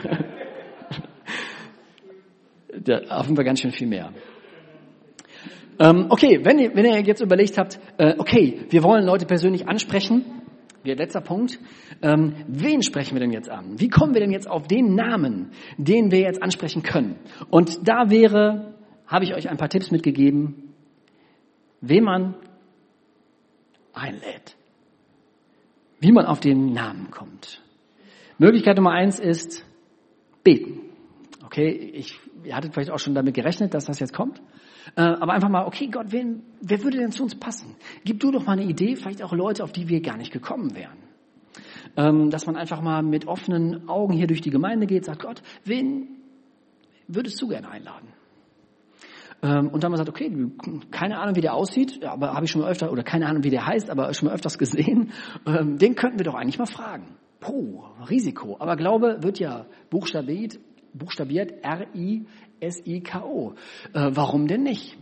Da haben wir ganz schön viel mehr. Ähm, okay, wenn ihr, wenn ihr jetzt überlegt habt, äh, okay, wir wollen Leute persönlich ansprechen, der letzter Punkt, ähm, wen sprechen wir denn jetzt an? Wie kommen wir denn jetzt auf den Namen, den wir jetzt ansprechen können? Und da wäre, habe ich euch ein paar Tipps mitgegeben, wen man einlädt. Wie man auf den Namen kommt. Möglichkeit Nummer eins ist beten. Okay, ich, ihr hattet vielleicht auch schon damit gerechnet, dass das jetzt kommt. Äh, aber einfach mal, okay, Gott, wen, wer würde denn zu uns passen? Gib du doch mal eine Idee, vielleicht auch Leute, auf die wir gar nicht gekommen wären. Ähm, dass man einfach mal mit offenen Augen hier durch die Gemeinde geht, sagt, Gott, wen würdest du gerne einladen? Ähm, und dann mal sagt, okay, keine Ahnung, wie der aussieht, aber habe ich schon mal öfter, oder keine Ahnung, wie der heißt, aber schon mal öfters gesehen. Ähm, den könnten wir doch eigentlich mal fragen. Puh, Risiko. Aber Glaube wird ja buchstabiert, buchstabiert R I S I K O. Äh, warum denn nicht?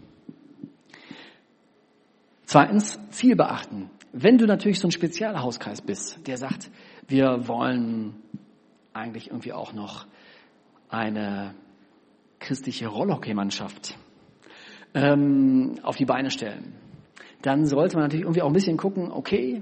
Zweitens, Ziel beachten. Wenn du natürlich so ein Spezialhauskreis bist, der sagt, wir wollen eigentlich irgendwie auch noch eine christliche Rollhockey-Mannschaft ähm, auf die Beine stellen, dann sollte man natürlich irgendwie auch ein bisschen gucken, okay,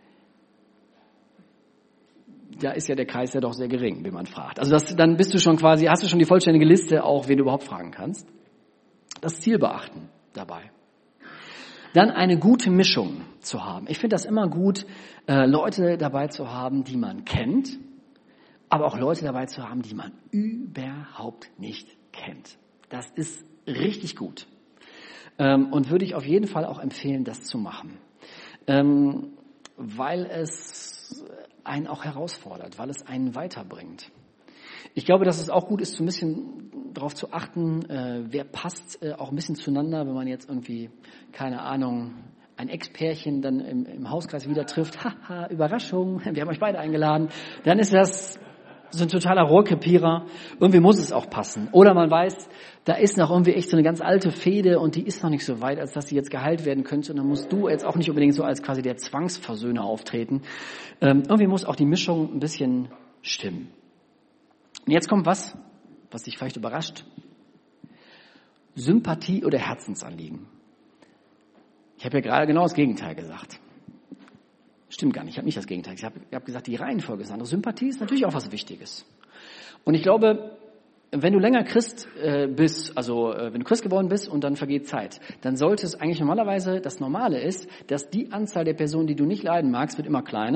da ist ja der Kreis ja doch sehr gering, wie man fragt. Also das, dann bist du schon quasi, hast du schon die vollständige Liste, auch wen du überhaupt fragen kannst. Das Ziel beachten dabei. Dann eine gute Mischung zu haben. Ich finde das immer gut, äh, Leute dabei zu haben, die man kennt, aber auch Leute dabei zu haben, die man überhaupt nicht kennt. Das ist richtig gut. Ähm, und würde ich auf jeden Fall auch empfehlen, das zu machen. Ähm, weil es einen auch herausfordert, weil es einen weiterbringt. Ich glaube, dass es auch gut ist, so ein bisschen darauf zu achten, äh, wer passt äh, auch ein bisschen zueinander, wenn man jetzt irgendwie, keine Ahnung, ein Ex-Pärchen dann im, im Hauskreis wieder trifft. Haha, Überraschung, wir haben euch beide eingeladen. Dann ist das so ein totaler Rohrkrepierer. Irgendwie muss es auch passen. Oder man weiß, da ist noch irgendwie echt so eine ganz alte Fehde und die ist noch nicht so weit, als dass sie jetzt geheilt werden könnte. Und dann musst du jetzt auch nicht unbedingt so als quasi der Zwangsversöhner auftreten. Ähm, irgendwie muss auch die Mischung ein bisschen stimmen. Und jetzt kommt was, was dich vielleicht überrascht. Sympathie oder Herzensanliegen. Ich habe ja gerade genau das Gegenteil gesagt. Stimmt gar nicht, ich habe nicht das Gegenteil. Ich habe hab gesagt, die Reihenfolge ist andere. Sympathie ist natürlich auch was Wichtiges. Und ich glaube, wenn du länger Christ äh, bist, also äh, wenn du Christ geworden bist und dann vergeht Zeit, dann sollte es eigentlich normalerweise, das Normale ist, dass die Anzahl der Personen, die du nicht leiden magst, wird immer kleiner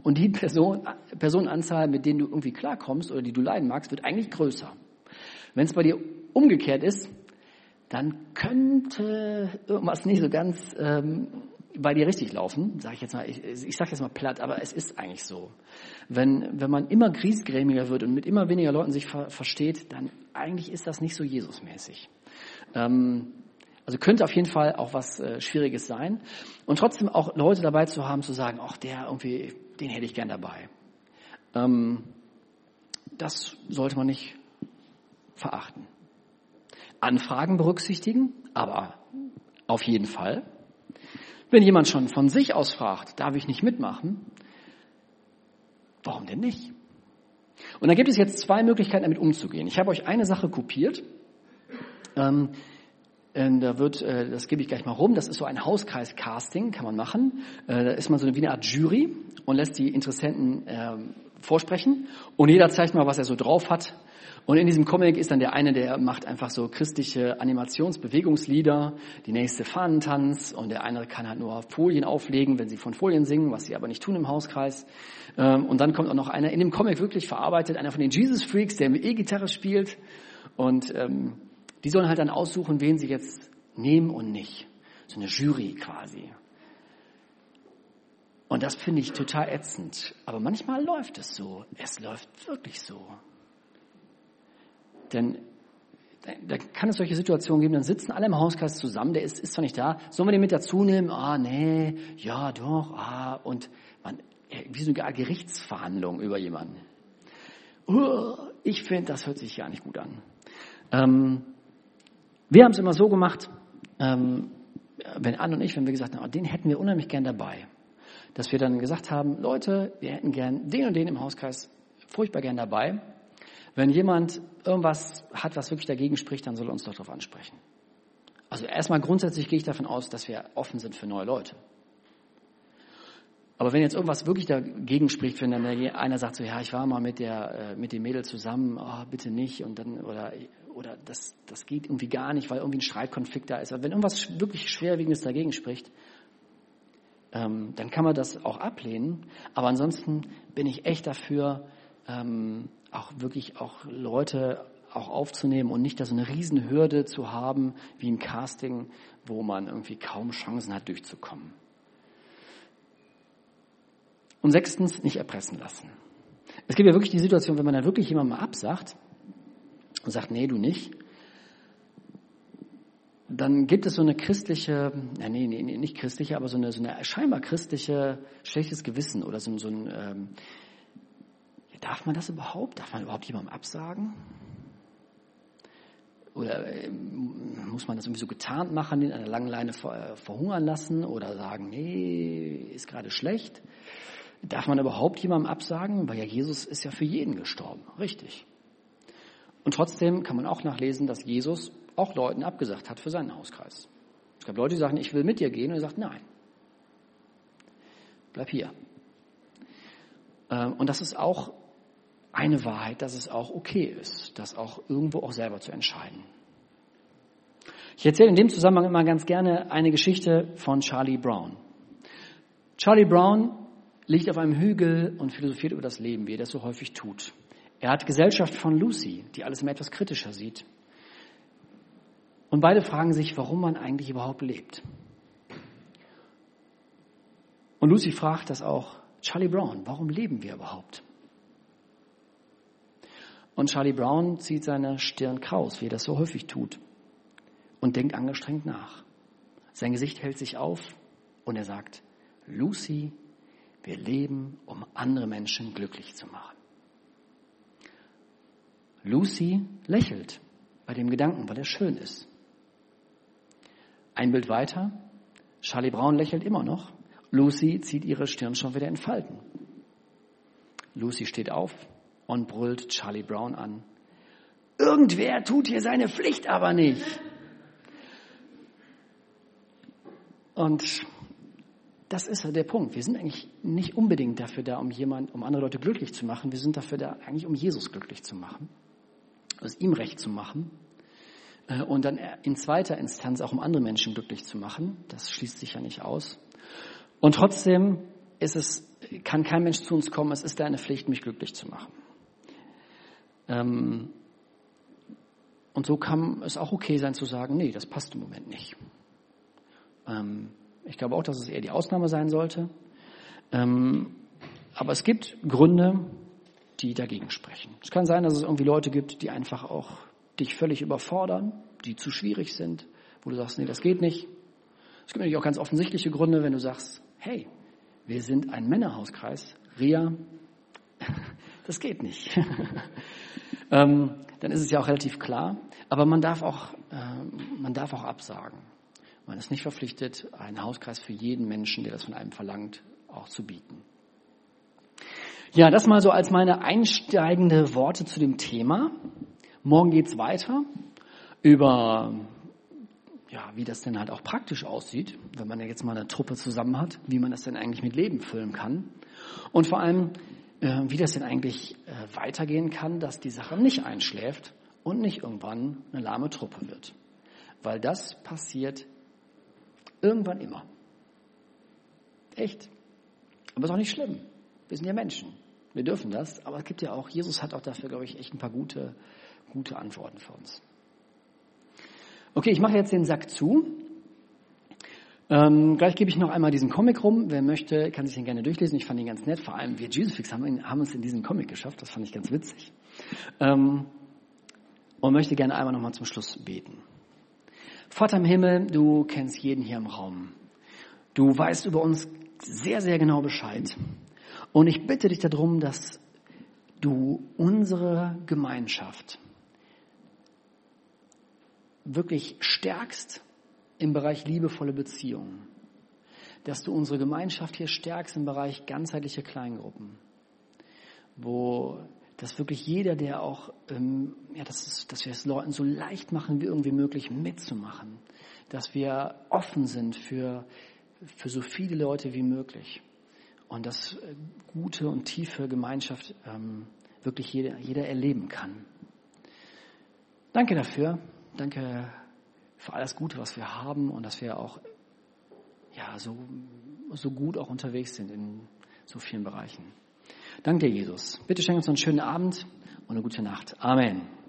Und die Person, Personenanzahl, mit denen du irgendwie klarkommst oder die du leiden magst, wird eigentlich größer. Wenn es bei dir umgekehrt ist, dann könnte irgendwas nicht so ganz ähm, bei dir richtig laufen, sage ich jetzt mal. Ich, ich sage jetzt mal platt, aber es ist eigentlich so. Wenn wenn man immer griesgrämiger wird und mit immer weniger Leuten sich ver- versteht, dann eigentlich ist das nicht so Jesusmäßig. Ähm, also könnte auf jeden Fall auch was äh, Schwieriges sein. Und trotzdem auch Leute dabei zu haben, zu sagen, ach, der irgendwie, den hätte ich gern dabei. Ähm, das sollte man nicht verachten. Anfragen berücksichtigen, aber auf jeden Fall. Wenn jemand schon von sich aus fragt, darf ich nicht mitmachen, warum denn nicht? Und da gibt es jetzt zwei Möglichkeiten, damit umzugehen. Ich habe euch eine Sache kopiert. Ähm, da wird, äh, das gebe ich gleich mal rum, das ist so ein Hauskreis-Casting, kann man machen. Äh, da ist man so wie eine Art Jury und lässt die Interessenten äh, vorsprechen. Und jeder zeigt mal, was er so drauf hat. Und in diesem Comic ist dann der eine, der macht einfach so christliche Animationsbewegungslieder, die nächste Fahnentanz und der andere kann halt nur Folien auflegen, wenn sie von Folien singen, was sie aber nicht tun im Hauskreis. Und dann kommt auch noch einer in dem Comic wirklich verarbeitet, einer von den Jesus Freaks, der E-Gitarre spielt und ähm, die sollen halt dann aussuchen, wen sie jetzt nehmen und nicht. So eine Jury quasi. Und das finde ich total ätzend. Aber manchmal läuft es so. Es läuft wirklich so. Denn da kann es solche Situationen geben, dann sitzen alle im Hauskreis zusammen, der ist, ist zwar nicht da, sollen wir den mit dazu nehmen? Ah, nee, ja, doch, ah, und man, wie so eine Gerichtsverhandlung über jemanden. Uh, ich finde, das hört sich ja nicht gut an. Ähm, wir haben es immer so gemacht, ähm, wenn Anne und ich, wenn wir gesagt haben, oh, den hätten wir unheimlich gern dabei, dass wir dann gesagt haben, Leute, wir hätten gern den und den im Hauskreis furchtbar gern dabei. Wenn jemand irgendwas hat, was wirklich dagegen spricht, dann soll er uns doch darauf ansprechen. Also erstmal grundsätzlich gehe ich davon aus, dass wir offen sind für neue Leute. Aber wenn jetzt irgendwas wirklich dagegen spricht, wenn dann einer sagt so, ja, ich war mal mit der mit dem Mädel zusammen, oh, bitte nicht und dann oder oder das das geht irgendwie gar nicht, weil irgendwie ein Streitkonflikt da ist. Aber wenn irgendwas wirklich Schwerwiegendes dagegen spricht, ähm, dann kann man das auch ablehnen. Aber ansonsten bin ich echt dafür, ähm, auch wirklich auch Leute auch aufzunehmen und nicht da so eine Riesenhürde zu haben wie ein Casting, wo man irgendwie kaum Chancen hat, durchzukommen. Und sechstens, nicht erpressen lassen. Es gibt ja wirklich die Situation, wenn man dann wirklich jemandem mal absagt und sagt, nee, du nicht, dann gibt es so eine christliche, ja, nee, nee, nicht christliche, aber so eine, so eine scheinbar christliche schlechtes Gewissen oder so, so ein, ähm, darf man das überhaupt? Darf man überhaupt jemandem absagen? Oder äh, muss man das irgendwie so getarnt machen, den an der langen Leine ver, äh, verhungern lassen oder sagen, nee, ist gerade schlecht? Darf man überhaupt jemandem absagen? Weil ja Jesus ist ja für jeden gestorben, richtig. Und trotzdem kann man auch nachlesen, dass Jesus auch Leuten abgesagt hat für seinen Hauskreis. Es gab Leute, die sagen, ich will mit dir gehen, und er sagt, nein, bleib hier. Ähm, und das ist auch eine Wahrheit, dass es auch okay ist, das auch irgendwo auch selber zu entscheiden. Ich erzähle in dem Zusammenhang immer ganz gerne eine Geschichte von Charlie Brown. Charlie Brown liegt auf einem Hügel und philosophiert über das Leben, wie er das so häufig tut. Er hat Gesellschaft von Lucy, die alles immer etwas kritischer sieht. Und beide fragen sich, warum man eigentlich überhaupt lebt. Und Lucy fragt das auch Charlie Brown, warum leben wir überhaupt? Und Charlie Brown zieht seine Stirn kraus, wie er das so häufig tut, und denkt angestrengt nach. Sein Gesicht hält sich auf und er sagt, Lucy, wir leben, um andere Menschen glücklich zu machen. Lucy lächelt bei dem Gedanken, weil er schön ist. Ein Bild weiter, Charlie Brown lächelt immer noch. Lucy zieht ihre Stirn schon wieder in Falten. Lucy steht auf und brüllt Charlie Brown an. Irgendwer tut hier seine Pflicht aber nicht. Und das ist der Punkt. Wir sind eigentlich nicht unbedingt dafür da, um jemand, um andere Leute glücklich zu machen. Wir sind dafür da, eigentlich um Jesus glücklich zu machen, es ihm recht zu machen und dann in zweiter Instanz auch um andere Menschen glücklich zu machen. Das schließt sich ja nicht aus. Und trotzdem ist es, kann kein Mensch zu uns kommen, es ist deine Pflicht, mich glücklich zu machen. Ähm, und so kann es auch okay sein zu sagen, nee, das passt im Moment nicht. Ähm, ich glaube auch, dass es eher die Ausnahme sein sollte. Ähm, aber es gibt Gründe, die dagegen sprechen. Es kann sein, dass es irgendwie Leute gibt, die einfach auch dich völlig überfordern, die zu schwierig sind, wo du sagst, nee, das geht nicht. Es gibt natürlich auch ganz offensichtliche Gründe, wenn du sagst, hey, wir sind ein Männerhauskreis, Ria, das geht nicht. ähm, dann ist es ja auch relativ klar. Aber man darf auch, äh, man darf auch absagen. Man ist nicht verpflichtet, einen Hauskreis für jeden Menschen, der das von einem verlangt, auch zu bieten. Ja, das mal so als meine einsteigende Worte zu dem Thema. Morgen geht's weiter über, ja, wie das denn halt auch praktisch aussieht, wenn man ja jetzt mal eine Truppe zusammen hat, wie man das denn eigentlich mit Leben füllen kann. Und vor allem, äh, wie das denn eigentlich äh, weitergehen kann, dass die Sache nicht einschläft und nicht irgendwann eine lahme Truppe wird. Weil das passiert irgendwann immer. Echt. Aber ist auch nicht schlimm. Wir sind ja Menschen. Wir dürfen das. Aber es gibt ja auch, Jesus hat auch dafür, glaube ich, echt ein paar gute, gute Antworten für uns. Okay, ich mache jetzt den Sack zu. Ähm, gleich gebe ich noch einmal diesen Comic rum. Wer möchte, kann sich den gerne durchlesen. Ich fand ihn ganz nett. Vor allem wir Jesusfix haben, ihn, haben uns in diesen Comic geschafft. Das fand ich ganz witzig. Ähm, und möchte gerne einmal nochmal zum Schluss beten. Vater im Himmel, du kennst jeden hier im Raum. Du weißt über uns sehr, sehr genau Bescheid. Und ich bitte dich darum, dass du unsere Gemeinschaft wirklich stärkst im Bereich liebevolle Beziehungen. Dass du unsere Gemeinschaft hier stärkst im Bereich ganzheitliche Kleingruppen. Wo dass wirklich jeder, der auch, ähm, ja, dass, es, dass wir es Leuten so leicht machen, wie irgendwie möglich mitzumachen. Dass wir offen sind für, für so viele Leute wie möglich. Und dass äh, gute und tiefe Gemeinschaft ähm, wirklich jeder, jeder erleben kann. Danke dafür. Danke für alles Gute, was wir haben und dass wir auch ja, so, so gut auch unterwegs sind in so vielen Bereichen. Danke dir, Jesus. Bitte schenk uns einen schönen Abend und eine gute Nacht. Amen.